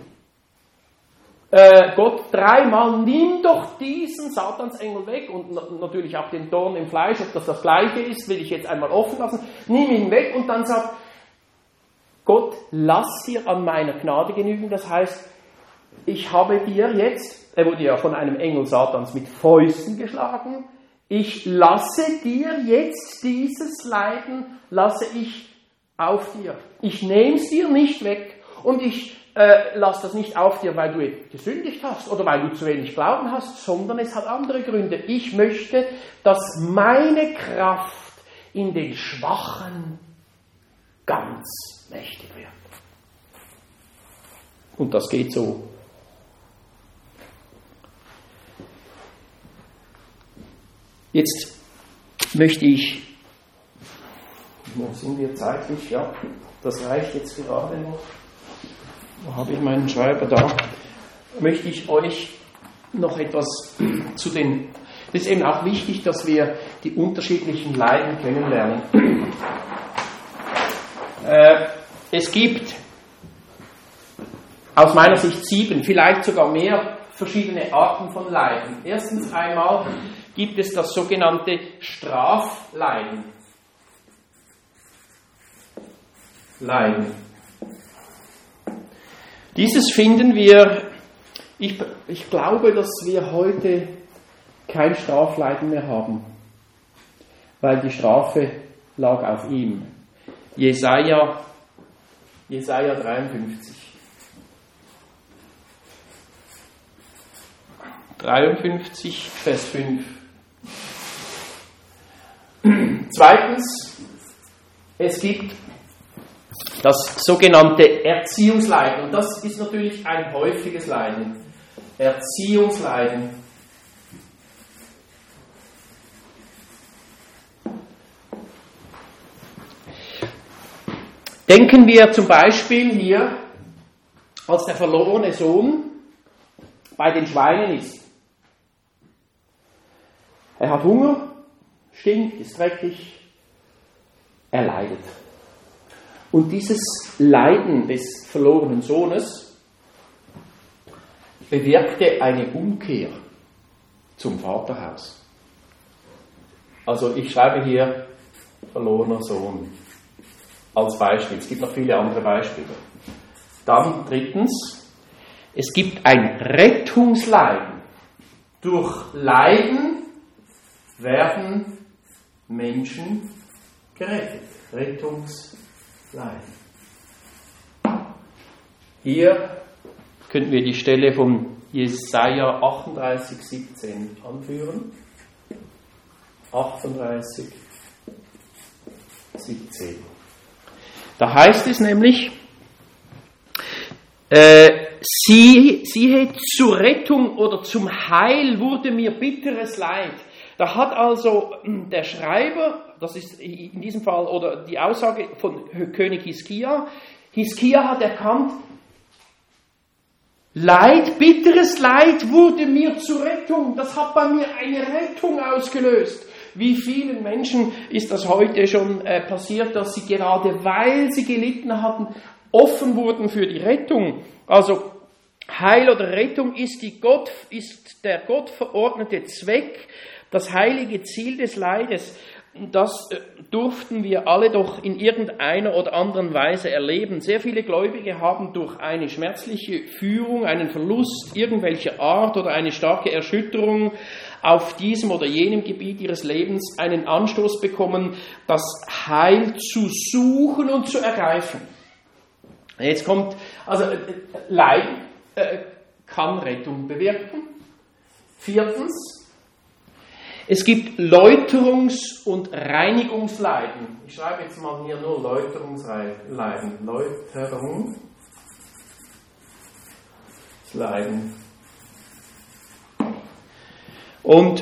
äh, Gott dreimal, nimm doch diesen Satansengel weg und na, natürlich auch den Dorn im Fleisch, ob das das Gleiche ist, will ich jetzt einmal offen lassen, nimm ihn weg und dann sagt Gott, lass dir an meiner Gnade genügen. Das heißt, ich habe dir jetzt, er wurde ja von einem Engel Satans mit Fäusten geschlagen, ich lasse dir jetzt dieses Leiden, lasse ich auf dir. Ich nehme es dir nicht weg und ich äh, lasse das nicht auf dir, weil du gesündigt hast oder weil du zu wenig Glauben hast, sondern es hat andere Gründe. Ich möchte, dass meine Kraft in den Schwachen ganz mächtig wird. Und das geht so. Jetzt möchte ich, wo sind wir zeitlich? Ja, das reicht jetzt gerade noch. wo habe ich meinen Schreiber da, möchte ich euch noch etwas zu den, es ist eben auch wichtig, dass wir die unterschiedlichen Leiden kennenlernen. Äh, es gibt aus meiner Sicht sieben, vielleicht sogar mehr verschiedene Arten von Leiden. Erstens einmal gibt es das sogenannte Strafleiden. Leiden. Dieses finden wir, ich, ich glaube, dass wir heute kein Strafleiden mehr haben, weil die Strafe lag auf ihm. Jesaja, Jesaja dreiundfünfzig. dreiundfünfzig, Vers fünf. Zweitens, es gibt das sogenannte Erziehungsleiden. Und das ist natürlich ein häufiges Leiden. Erziehungsleiden. Denken wir zum Beispiel hier, als der verlorene Sohn bei den Schweinen ist. Er hat Hunger, stinkt, ist dreckig, er leidet. Und dieses Leiden des verlorenen Sohnes bewirkte eine Umkehr zum Vaterhaus. Also ich schreibe hier verlorener Sohn als Beispiel. Es gibt noch viele andere Beispiele. Dann drittens, es gibt ein Rettungsleiden. Durch Leiden werden Menschen gerettet. Rettungsleiden. Hier könnten wir die Stelle von Jesaja achtunddreißig, siebzehn anführen. achtunddreißig, siebzehn. Da heißt es nämlich, äh, siehe, siehe, zur Rettung oder zum Heil wurde mir bitteres Leid. Da hat also der Schreiber, das ist in diesem Fall, oder die Aussage von König Hiskia, Hiskia hat erkannt, Leid, bitteres Leid wurde mir zur Rettung. Das hat bei mir eine Rettung ausgelöst. Wie vielen Menschen ist das heute schon äh, passiert, dass sie gerade, weil sie gelitten hatten, offen wurden für die Rettung. Also Heil oder Rettung ist, die Gott, ist der Gott verordnete Zweck, das heilige Ziel des Leides. Das äh, durften wir alle doch in irgendeiner oder anderen Weise erleben. Sehr viele Gläubige haben durch eine schmerzliche Führung, einen Verlust irgendwelcher Art oder eine starke Erschütterung auf diesem oder jenem Gebiet ihres Lebens einen Anstoß bekommen, das Heil zu suchen und zu ergreifen. Jetzt kommt, also äh, Leid äh, kann Rettung bewirken. Viertens, es gibt Läuterungs- und Reinigungsleiden. Ich schreibe jetzt mal hier nur Läuterungsleiden. Läuterungsleiden. Und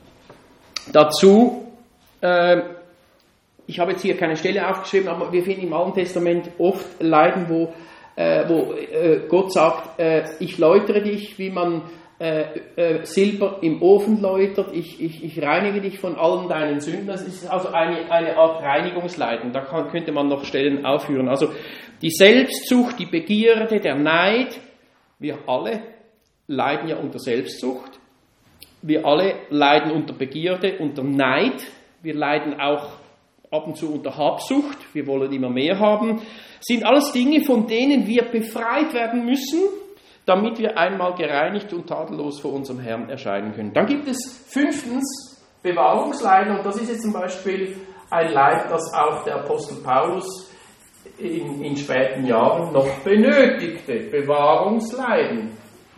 dazu, äh, ich habe jetzt hier keine Stelle aufgeschrieben, aber wir finden im Alten Testament oft Leiden, wo, äh, wo äh, Gott sagt, äh, ich läutere dich, wie man Äh, äh, Silber im Ofen läutert, ich, ich, ich reinige dich von allen deinen Sünden. Das ist also eine, eine Art Reinigungsleiden. Da kann, könnte man noch Stellen aufführen. Also die Selbstsucht, die Begierde, der Neid. Wir alle leiden ja unter Selbstsucht. Wir alle leiden unter Begierde, unter Neid. Wir leiden auch ab und zu unter Habsucht. Wir wollen immer mehr haben. Das sind alles Dinge, von denen wir befreit werden müssen, damit wir einmal gereinigt und tadellos vor unserem Herrn erscheinen können. Dann gibt es fünftens Bewahrungsleiden, und das ist jetzt zum Beispiel ein Leid, das auch der Apostel Paulus in, in späten Jahren noch benötigte. Bewahrungsleiden.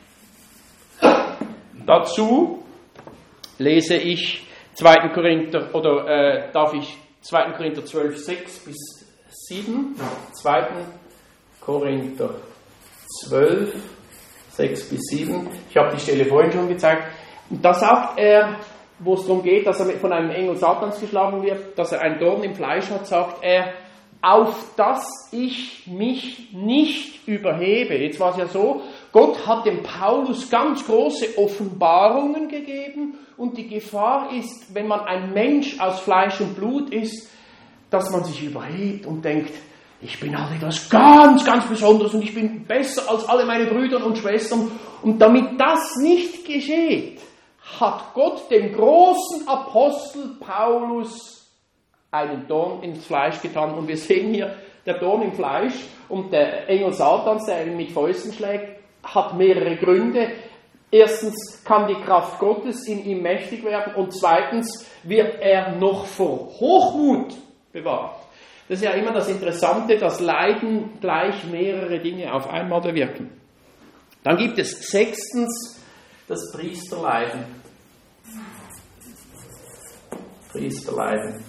Dazu lese ich zweiten Korinther, oder äh, darf ich zweiten Korinther zwölf, sechs bis sieben? zweiten Korinther zwölf, sechs bis sieben. Ich habe die Stelle vorhin schon gezeigt. Und da sagt er, wo es darum geht, dass er von einem Engel Satans geschlagen wird, dass er ein Dorn im Fleisch hat, sagt er, auf dass ich mich nicht überhebe. Jetzt war es ja so, Gott hat dem Paulus ganz große Offenbarungen gegeben und die Gefahr ist, wenn man ein Mensch aus Fleisch und Blut ist, dass man sich überhebt und denkt, ich bin halt etwas ganz, ganz Besonderes und ich bin besser als alle meine Brüder und Schwestern. Und damit das nicht geschieht, hat Gott dem großen Apostel Paulus einen Dorn ins Fleisch getan. Und wir sehen hier, der Dorn im Fleisch und der Engel Satans, der ihn mit Fäusten schlägt, hat mehrere Gründe. Erstens kann die Kraft Gottes in ihm mächtig werden und zweitens wird er noch vor Hochmut bewahrt. Das ist ja immer das Interessante, dass Leiden gleich mehrere Dinge auf einmal bewirken. Dann gibt es sechstens das Priesterleiden. Priesterleiden.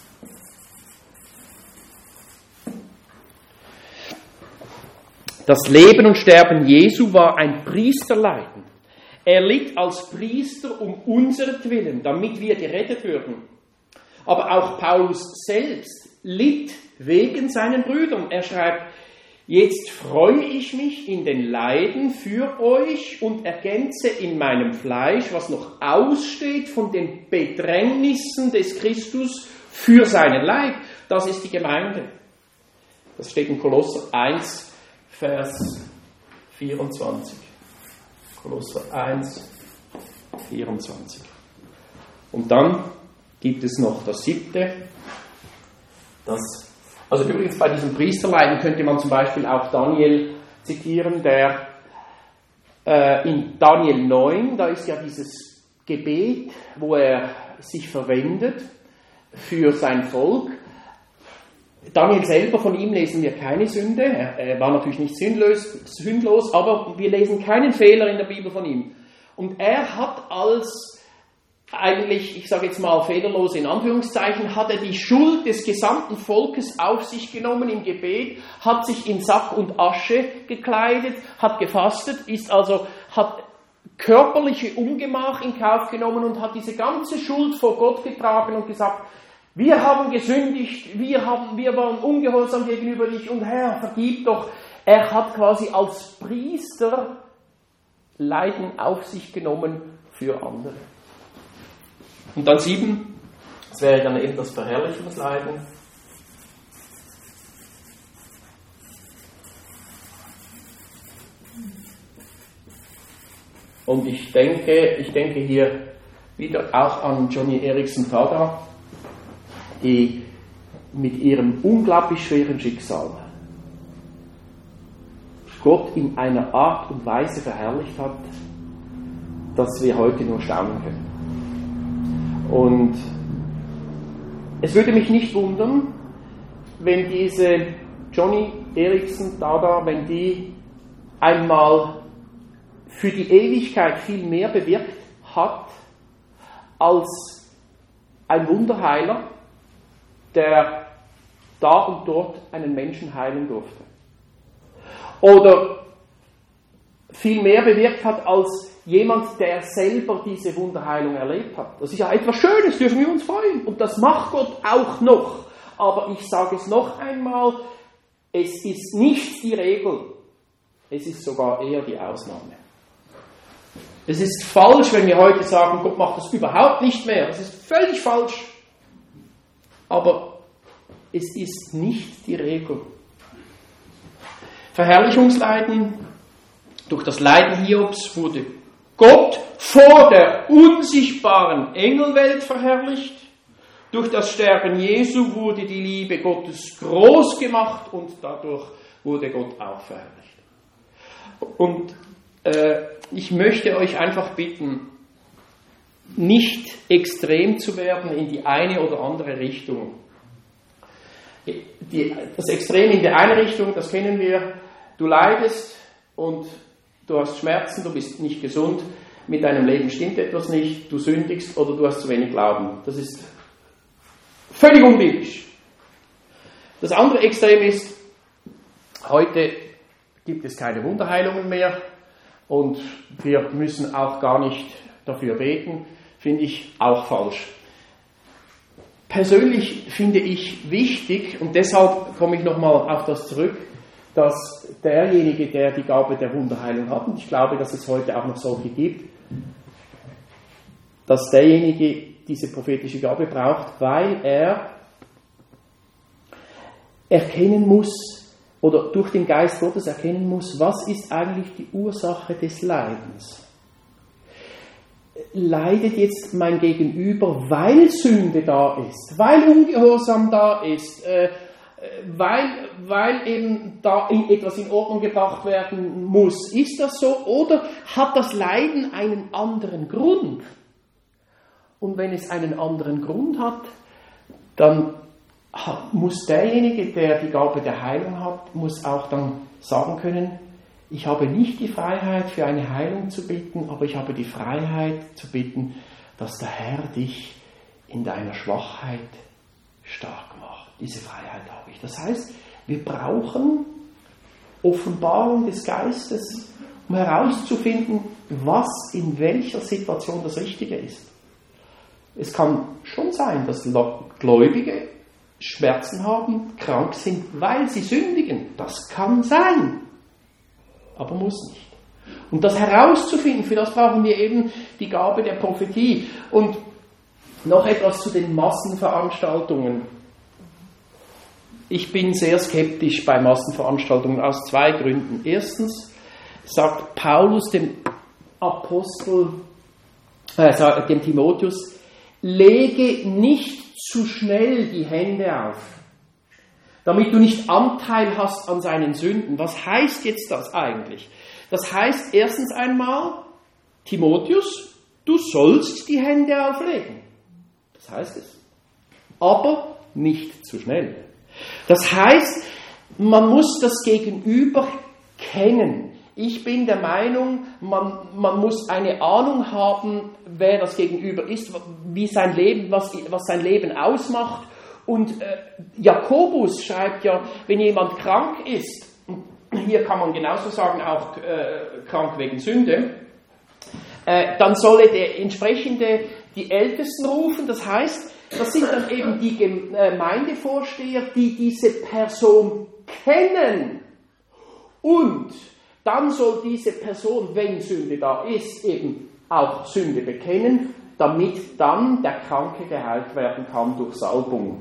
Das Leben und Sterben Jesu war ein Priesterleiden. Er litt als Priester um unseretwillen, damit wir gerettet würden. Aber auch Paulus selbst litt wegen seinen Brüdern. Er schreibt, jetzt freue ich mich in den Leiden für euch und ergänze in meinem Fleisch, was noch aussteht von den Bedrängnissen des Christus für seinen Leib. Das ist die Gemeinde. Das steht in Kolosser eins, Vers vierundzwanzig. Kolosser eins, vierundzwanzig. Und dann gibt es noch das siebte. Das, also übrigens bei diesem Priesterleiden könnte man zum Beispiel auch Daniel zitieren, der äh, in Daniel neun, da ist ja dieses Gebet, wo er sich verwendet für sein Volk. Daniel selber, von ihm lesen wir keine Sünde, er, er war natürlich nicht sündlos, sündlos, aber wir lesen keinen Fehler in der Bibel von ihm. Und er hat als eigentlich, ich sage jetzt mal fehlerlos in Anführungszeichen, hat er die Schuld des gesamten Volkes auf sich genommen im Gebet, hat sich in Sack und Asche gekleidet, hat gefastet, ist also, hat körperliche Ungemach in Kauf genommen und hat diese ganze Schuld vor Gott getragen und gesagt, wir haben gesündigt, wir, haben, wir waren ungehorsam gegenüber dich und Herr, vergib doch. Er hat quasi als Priester Leiden auf sich genommen für andere. Und dann sieben, das wäre dann eben das Verherrlichungsleiden. Und ich denke, ich denke hier wieder auch an Joni Eareckson Tada, die mit ihrem unglaublich schweren Schicksal Gott in einer Art und Weise verherrlicht hat, dass wir heute nur staunen können. Und es würde mich nicht wundern, wenn diese Joni Eareckson Tada, wenn die einmal für die Ewigkeit viel mehr bewirkt hat als ein Wunderheiler, der da und dort einen Menschen heilen durfte. Oder viel mehr bewirkt hat als jemand, der selber diese Wunderheilung erlebt hat. Das ist ja etwas Schönes, dürfen wir uns freuen. Und das macht Gott auch noch. Aber ich sage es noch einmal, es ist nicht die Regel, es ist sogar eher die Ausnahme. Es ist falsch, wenn wir heute sagen, Gott macht das überhaupt nicht mehr. Das ist völlig falsch. Aber es ist nicht die Regel. Verherrlichungsleiden, durch das Leiden Hiobs wurde Gott vor der unsichtbaren Engelwelt verherrlicht. Durch das Sterben Jesu wurde die Liebe Gottes groß gemacht und dadurch wurde Gott auch verherrlicht. Und äh, ich möchte euch einfach bitten, nicht extrem zu werden in die eine oder andere Richtung. Die, das Extrem in die eine Richtung, das kennen wir, du leidest und du hast Schmerzen, du bist nicht gesund, mit deinem Leben stimmt etwas nicht, du sündigst oder du hast zu wenig Glauben. Das ist völlig unbiblisch. Das andere Extrem ist, heute gibt es keine Wunderheilungen mehr und wir müssen auch gar nicht dafür beten, finde ich auch falsch. persönlich finde ich wichtig, und deshalb komme ich nochmal auf das zurück, dass derjenige, der die Gabe der Wunderheilung hat, und ich glaube, dass es heute auch noch solche gibt, dass derjenige diese prophetische Gabe braucht, weil er erkennen muss, oder durch den Geist Gottes erkennen muss, was ist eigentlich die Ursache des Leidens. Leidet jetzt mein Gegenüber, weil Sünde da ist, weil Ungehorsam da ist, äh, weil, weil eben da etwas in Ordnung gebracht werden muss. Ist das so? Oder hat das Leiden einen anderen Grund? Und wenn es einen anderen Grund hat, dann muss derjenige, der die Gabe der Heilung hat, muss auch dann sagen können, ich habe nicht die Freiheit, für eine Heilung zu bitten, aber ich habe die Freiheit zu bitten, dass der Herr dich in deiner Schwachheit stark macht. Diese Freiheit habe ich. Das heißt, wir brauchen Offenbarung des Geistes, um herauszufinden, was in welcher Situation das Richtige ist. Es kann schon sein, dass Gläubige Schmerzen haben, krank sind, weil sie sündigen. Das kann sein, aber muss nicht. Um das herauszufinden, für das brauchen wir eben die Gabe der Prophetie. Und noch etwas zu den Massenveranstaltungen. Ich bin sehr skeptisch bei Massenveranstaltungen aus zwei Gründen. Erstens sagt Paulus dem Apostel, äh, dem Timotheus, lege nicht zu schnell die Hände auf, damit du nicht Anteil hast an seinen Sünden. Was heißt jetzt das eigentlich? Das heißt erstens einmal, Timotheus, du sollst die Hände auflegen. Das heißt es. Aber nicht zu schnell. Das heißt, man muss das Gegenüber kennen. Ich bin der Meinung, man, man muss eine Ahnung haben, wer das Gegenüber ist, wie sein Leben, was, was sein Leben ausmacht. Und äh, Jakobus schreibt ja, wenn jemand krank ist, hier kann man genauso sagen, auch äh, krank wegen Sünde, äh, dann solle der entsprechende die Ältesten rufen. Das heißt, das sind dann eben die Gemeindevorsteher, die diese Person kennen. Und dann soll diese Person, wenn Sünde da ist, eben auch Sünde bekennen, damit dann der Kranke geheilt werden kann durch Salbung.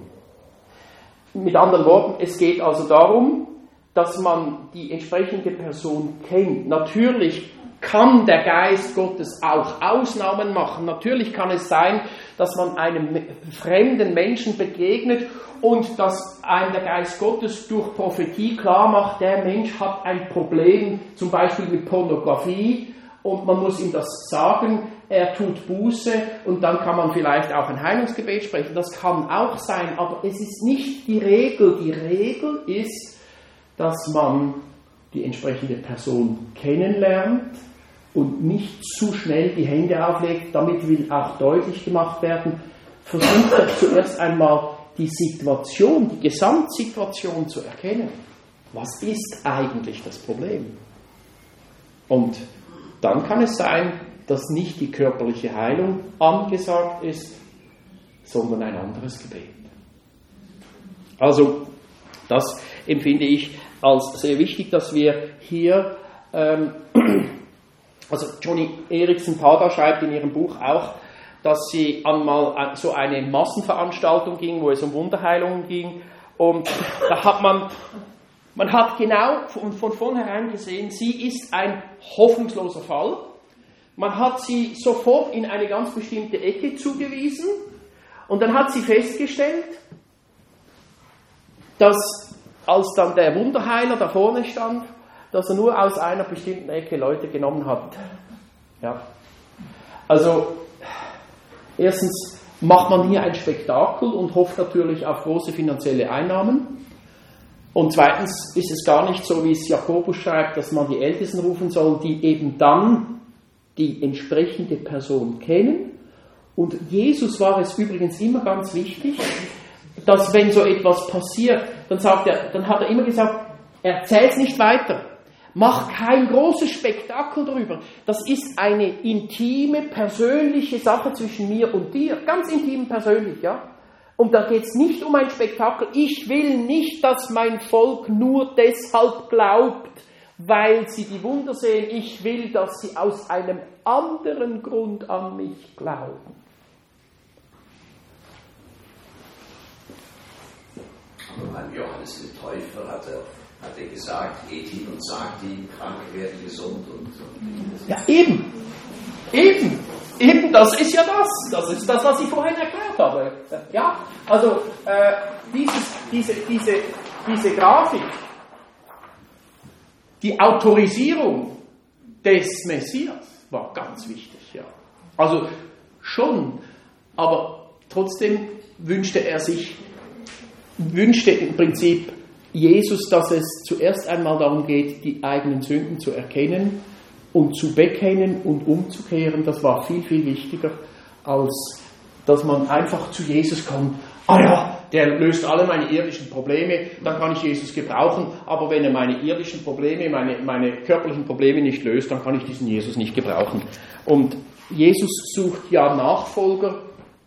Mit anderen Worten, es geht also darum, dass man die entsprechende Person kennt. Natürlich kann der Geist Gottes auch Ausnahmen machen. Natürlich kann es sein, dass man einem fremden Menschen begegnet und dass einem der Geist Gottes durch Prophetie klar macht, der Mensch hat ein Problem, zum Beispiel mit Pornografie, und man muss ihm das sagen, er tut Buße, und dann kann man vielleicht auch ein Heilungsgebet sprechen. Das kann auch sein, aber es ist nicht die Regel. Die Regel ist, dass man die entsprechende Person kennenlernt und nicht zu schnell die Hände auflegt. Damit will auch deutlich gemacht werden, versucht doch zuerst einmal die Situation, die Gesamtsituation zu erkennen. Was ist eigentlich das Problem? Und dann kann es sein, dass nicht die körperliche Heilung angesagt ist, sondern ein anderes Gebet. Also, das empfinde ich als sehr wichtig, dass wir hier, ähm, also Joni Eareckson Tada schreibt in ihrem Buch auch, dass sie einmal so eine Massenveranstaltung ging, wo es um Wunderheilungen ging, und da hat man, man hat genau von, von vornherein gesehen, sie ist ein hoffnungsloser Fall. Man hat sie sofort in eine ganz bestimmte Ecke zugewiesen, und dann hat sie festgestellt, dass als dann der Wunderheiler da vorne stand, dass er nur aus einer bestimmten Ecke Leute genommen hat. Ja. Also, erstens macht man hier ein Spektakel und hofft natürlich auf große finanzielle Einnahmen. Und zweitens ist es gar nicht so, wie es Jakobus schreibt, dass man die Ältesten rufen soll, die eben dann die entsprechende Person kennen. Und Jesus war es übrigens immer ganz wichtig, dass wenn so etwas passiert, dann sagt er, dann hat er immer gesagt, erzähl's nicht weiter. Mach kein großes Spektakel drüber. Das ist eine intime, persönliche Sache zwischen mir und dir. Ganz intim persönlich, ja. Und da geht es nicht um ein Spektakel. Ich will nicht, dass mein Volk nur deshalb glaubt, weil sie die Wunder sehen. Ich will, dass sie aus einem anderen Grund an mich glauben. Aber beim Johannes der Täufer hat er, hat er gesagt, geht hin und sagt ihm, Kranke werden gesund. Und so. Ja, eben. Eben. Eben, das ist ja das. Das ist das, was ich vorhin erklärt habe. Ja, also äh, dieses, diese, diese, diese Grafik, die Autorisierung des Messias war ganz wichtig. Ja. Also schon, aber trotzdem wünschte er sich, wünschte im Prinzip Jesus, dass es zuerst einmal darum geht, die eigenen Sünden zu erkennen und zu bekennen und umzukehren. Das war viel, viel wichtiger, als dass man einfach zu Jesus kommt. Ah ja, der löst alle meine irdischen Probleme, dann kann ich Jesus gebrauchen, aber wenn er meine irdischen Probleme, meine, meine körperlichen Probleme nicht löst, dann kann ich diesen Jesus nicht gebrauchen. Und Jesus sucht ja Nachfolger,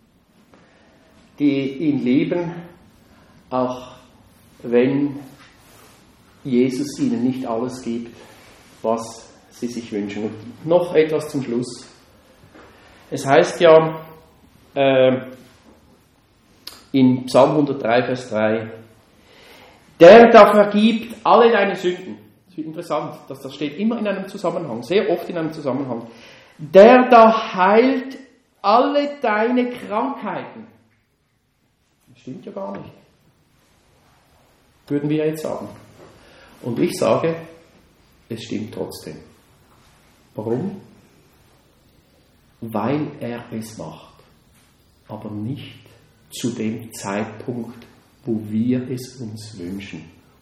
die ihn lieben, auch wenn Jesus ihnen nicht alles gibt, was sie sich wünschen. Und noch etwas zum Schluss. Es heißt ja äh, in Psalm hundertdrei, Vers drei, der da vergibt alle deine Sünden. Das ist interessant, dass das steht immer in einem Zusammenhang, sehr oft in einem Zusammenhang. Der da heilt alle deine Krankheiten. Das stimmt ja gar nicht. Würden wir jetzt sagen. Und ich sage, es stimmt trotzdem. Warum? Weil er es macht, aber nicht zu dem Zeitpunkt, wo wir es uns wünschen.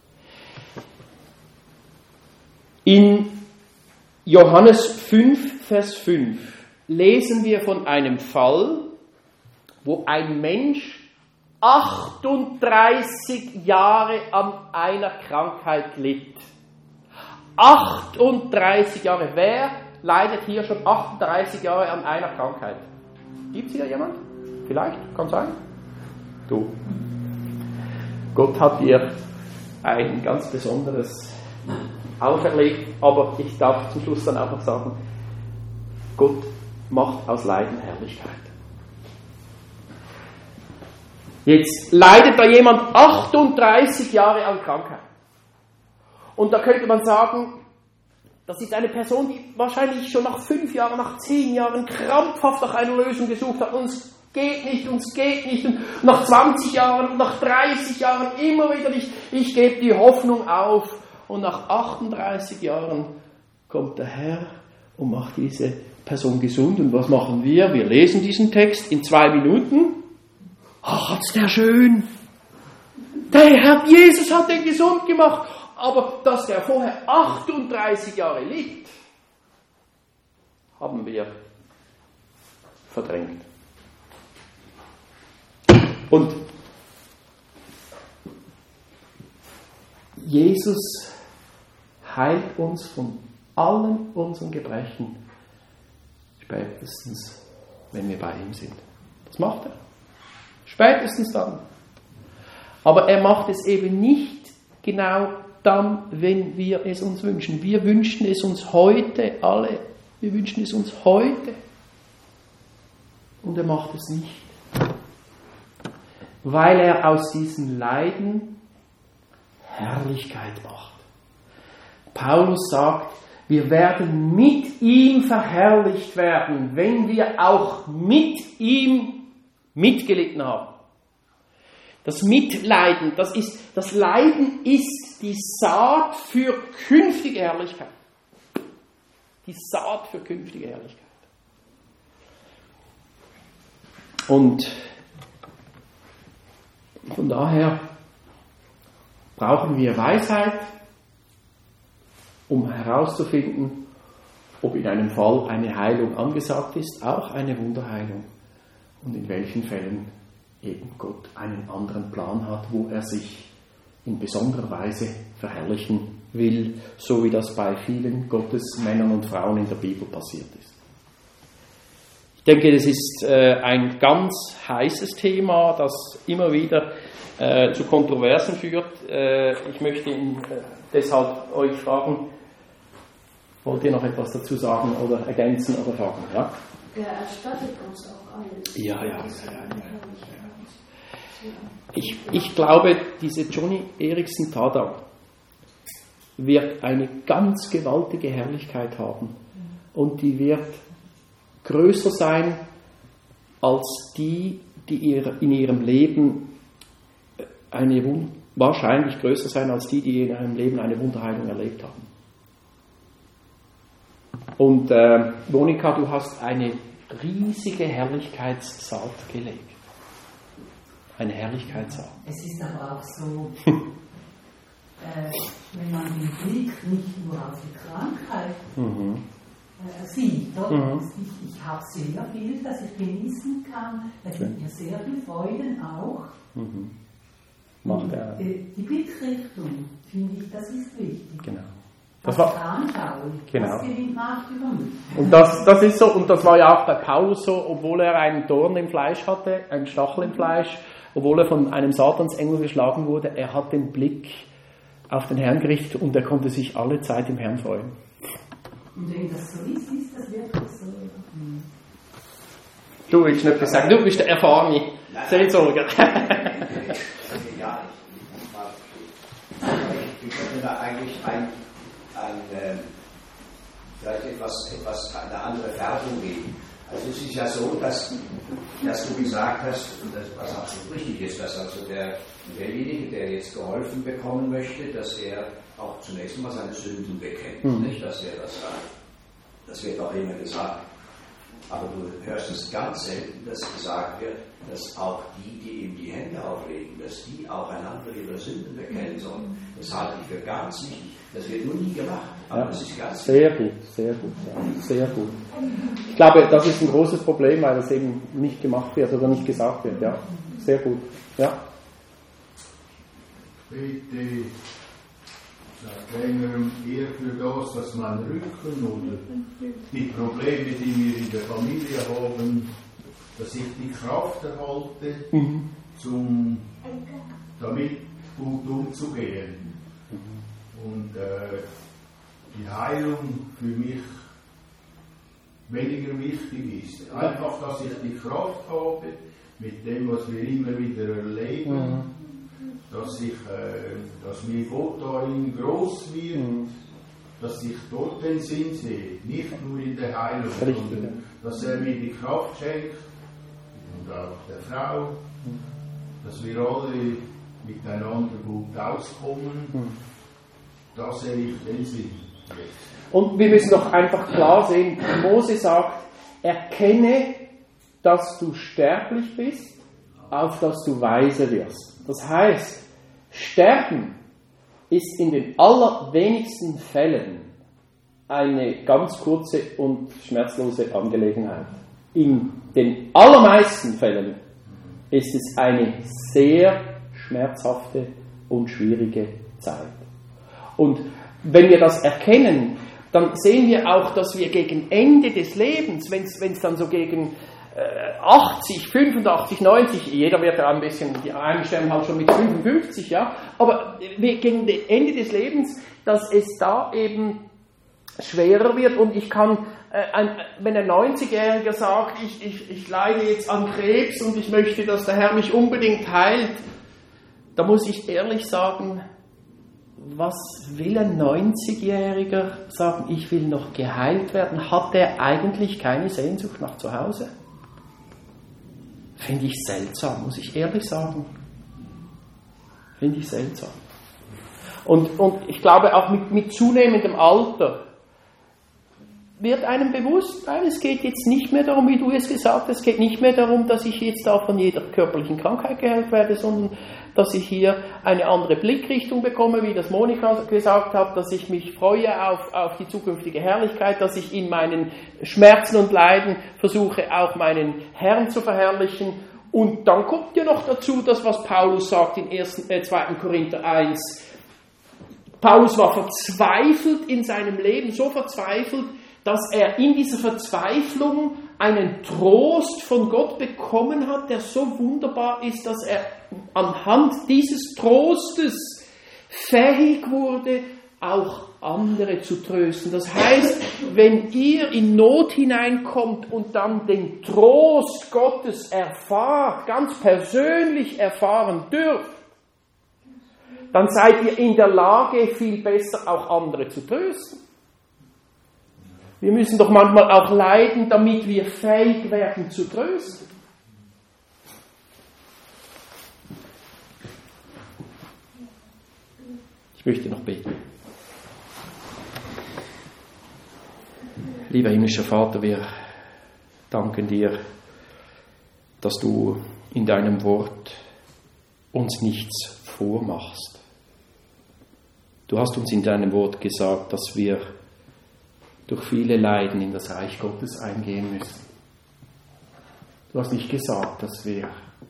In Johannes fünf, Vers fünf lesen wir von einem Fall, wo ein Mensch achtunddreißig Jahre an einer Krankheit litt. achtunddreißig Jahre. Wer leidet hier schon achtunddreißig Jahre an einer Krankheit? Gibt es hier jemand? Vielleicht? Kann sein? Du. Gott hat dir ein ganz besonderes auferlegt, aber ich darf zum Schluss dann auch noch sagen, Gott macht aus Leiden Herrlichkeit. Jetzt leidet da jemand achtunddreißig Jahre an Krankheit. Und da könnte man sagen, das ist eine Person, die wahrscheinlich schon nach fünf Jahren, nach zehn Jahren krampfhaft nach einer Lösung gesucht hat. Und es geht nicht, und es geht nicht. Und nach zwanzig Jahren, und nach dreißig Jahren immer wieder nicht. Ich gebe die Hoffnung auf. Und nach achtunddreißig Jahren kommt der Herr und macht diese Person gesund. Und was machen wir? Wir lesen diesen Text in zwei Minuten. Ach, ist der schön. Der Herr Jesus hat den gesund gemacht. Aber dass der vorher achtunddreißig Jahre litt, haben wir verdrängt. Und Jesus heilt uns von allen unseren Gebrechen, spätestens, wenn wir bei ihm sind. Das macht er. Spätestens dann. Aber er macht es eben nicht genau dann, wenn wir es uns wünschen. Wir wünschen es uns heute alle. Wir wünschen es uns heute. Und er macht es nicht. Weil er aus diesen Leiden Herrlichkeit macht. Paulus sagt, wir werden mit ihm verherrlicht werden, wenn wir auch mit ihm mitgelitten haben. Das Mitleiden, das ist, das Leiden ist die Saat für künftige Herrlichkeit. Die Saat für künftige Herrlichkeit. Und von daher brauchen wir Weisheit, um herauszufinden, ob in einem Fall eine Heilung angesagt ist, auch eine Wunderheilung, und in welchen Fällen eben Gott einen anderen Plan hat, wo er sich in besonderer Weise verherrlichen will, so wie das bei vielen Gottesmännern und Frauen in der Bibel passiert ist. Ich denke, das ist äh, ein ganz heißes Thema, das immer wieder äh, zu Kontroversen führt. Äh, ich möchte ihn, äh, deshalb euch fragen, wollt ihr noch etwas dazu sagen oder ergänzen oder fragen? Ja? Er erstattet uns auch alles. Ja, ja. ja, ja, ja. Ich, ich glaube, diese Joni Eareckson Tada wird eine ganz gewaltige Herrlichkeit haben. Und die wird größer sein als die, die ihr, in ihrem Leben eine, wahrscheinlich größer sein als die, die in ihrem Leben eine Wunderheilung erlebt haben. Und äh, Monika, du hast eine riesige Herrlichkeitssaat gelegt. Eine Herrlichkeitssaat. Es ist aber auch so, äh, wenn man den Blick nicht nur auf die Krankheit mhm. äh, sieht. Mhm. Ich, ich habe sehr viel, das ich genießen kann. Es gibt mir sehr viel Freuden auch. Mhm. Macht er. Die, die Blickrichtung, finde ich, das ist wichtig. Genau. Das, das war anschauen, genau. Das gewinnt Macht über mich. Und das, das ist so, und das war ja auch bei Paulus so, obwohl er einen Dorn im Fleisch hatte, einen Stachel im Fleisch, obwohl er von einem Satansengel geschlagen wurde, er hat den Blick auf den Herrn gerichtet und er konnte sich alle Zeit im Herrn freuen. Und wenn das so ist, ist das wirklich so. Hm. Du willst nicht sagen, du bist der erfahrene Seelsorger. Ja, ich, ich könnte da eigentlich ein, ein, äh, vielleicht etwas, etwas eine andere Färbung geben. Also es ist ja so, dass, dass du gesagt hast, und das, was absolut richtig ist, dass also der, derjenige, der jetzt geholfen bekommen möchte, dass er auch zunächst mal seine Sünden bekennt, mhm. nicht, dass er das sagt. Das wird auch immer gesagt. Aber du hörst es ganz selten, dass gesagt wird, dass auch die, die ihm die Hände auflegen, dass die auch einander ihre Sünden bekennen sollen. Das halte ich für ganz wichtig. Das wird nur nie gemacht. Aber ja, das ist ganz sehr gut, sehr gut, ja, sehr gut. Ich glaube, das ist ein großes Problem, weil das eben nicht gemacht wird oder nicht gesagt wird. Ja, sehr gut. Ja. Bitte sag längerem eher für das, dass mein Rücken oder die Probleme, die wir in der Familie haben, dass ich die Kraft erhalte, mhm. zum, damit gut umzugehen. Mhm. Und äh, die Heilung für mich weniger wichtig ist. Einfach, dass ich die Kraft habe, mit dem, was wir immer wieder erleben, mhm. dass, ich, äh, dass mir Gott darin groß wird, mhm. dass ich dort den Sinn sehe, nicht nur in der Heilung, Richtig. sondern dass er mir die Kraft schenkt und auch der Frau, mhm. dass wir alle miteinander gut auskommen. Mhm. Da sehe ich den Sinn. Und wir müssen doch einfach klar sehen, Mose sagt, erkenne, dass du sterblich bist, auf dass du weise wirst. Das heißt, Sterben ist in den allerwenigsten Fällen eine ganz kurze und schmerzlose Angelegenheit. In den allermeisten Fällen ist es eine sehr schmerzhafte und schwierige Zeit. Und wenn wir das erkennen, dann sehen wir auch, dass wir gegen Ende des Lebens, wenn es dann so gegen äh, achtzig, fünfundachtzig, neunzig, jeder wird ja ein bisschen, die einen sterben halt schon mit fünfundfünfzig, ja, aber wir, gegen Ende des Lebens, dass es da eben schwerer wird und ich kann, äh, ein, wenn ein neunzigjähriger sagt, ich, ich, ich leide jetzt an Krebs und ich möchte, dass der Herr mich unbedingt heilt, da muss ich ehrlich sagen, was will ein neunzigjähriger sagen, ich will noch geheilt werden? Hat der eigentlich keine Sehnsucht nach zu Hause? Finde ich seltsam, muss ich ehrlich sagen. Finde ich seltsam. Und, und ich glaube auch mit, mit zunehmendem Alter wird einem bewusst, nein, es geht jetzt nicht mehr darum, wie du es gesagt hast, es geht nicht mehr darum, dass ich jetzt auch von jeder körperlichen Krankheit geheilt werde, sondern dass ich hier eine andere Blickrichtung bekomme, wie das Monika gesagt hat, dass ich mich freue auf, auf die zukünftige Herrlichkeit, dass ich in meinen Schmerzen und Leiden versuche, auch meinen Herrn zu verherrlichen. Und dann kommt ja noch dazu, das, was Paulus sagt in ersten, äh, zweiten Korinther eins. Paulus war verzweifelt in seinem Leben, so verzweifelt, dass er in dieser Verzweiflung einen Trost von Gott bekommen hat, der so wunderbar ist, dass er anhand dieses Trostes fähig wurde, auch andere zu trösten. Das heißt, wenn ihr in Not hineinkommt und dann den Trost Gottes erfahrt, ganz persönlich erfahren dürft, dann seid ihr in der Lage, viel besser auch andere zu trösten. Wir müssen doch manchmal auch leiden, damit wir fähig werden zu trösten. Ich möchte noch beten. Lieber himmlischer Vater, wir danken dir, dass du in deinem Wort uns nichts vormachst. Du hast uns in deinem Wort gesagt, dass wir durch viele Leiden in das Reich Gottes eingehen müssen. Du hast nicht gesagt, dass wir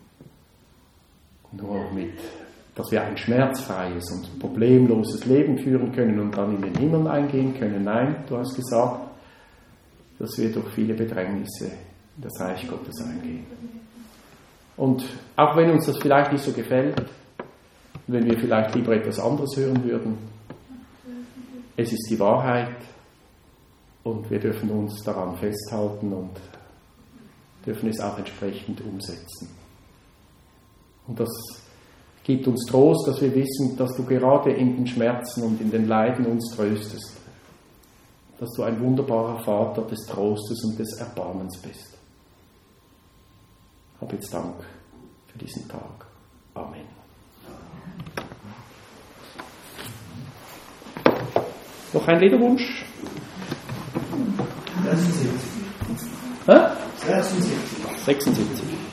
nur mit, dass wir ein schmerzfreies und problemloses Leben führen können und dann in den Himmel eingehen können. Nein, du hast gesagt, dass wir durch viele Bedrängnisse in das Reich Gottes eingehen. Und auch wenn uns das vielleicht nicht so gefällt, wenn wir vielleicht lieber etwas anderes hören würden, es ist die Wahrheit und wir dürfen uns daran festhalten und dürfen es auch entsprechend umsetzen. Und das gibt uns Trost, dass wir wissen, dass du gerade in den Schmerzen und in den Leiden uns tröstest. Dass du ein wunderbarer Vater des Trostes und des Erbarmens bist. Hab jetzt Dank für diesen Tag. Amen. Noch ein Liederwunsch? sechsundsiebzig. Hä? sechsundsiebzig. sechsundsiebzig.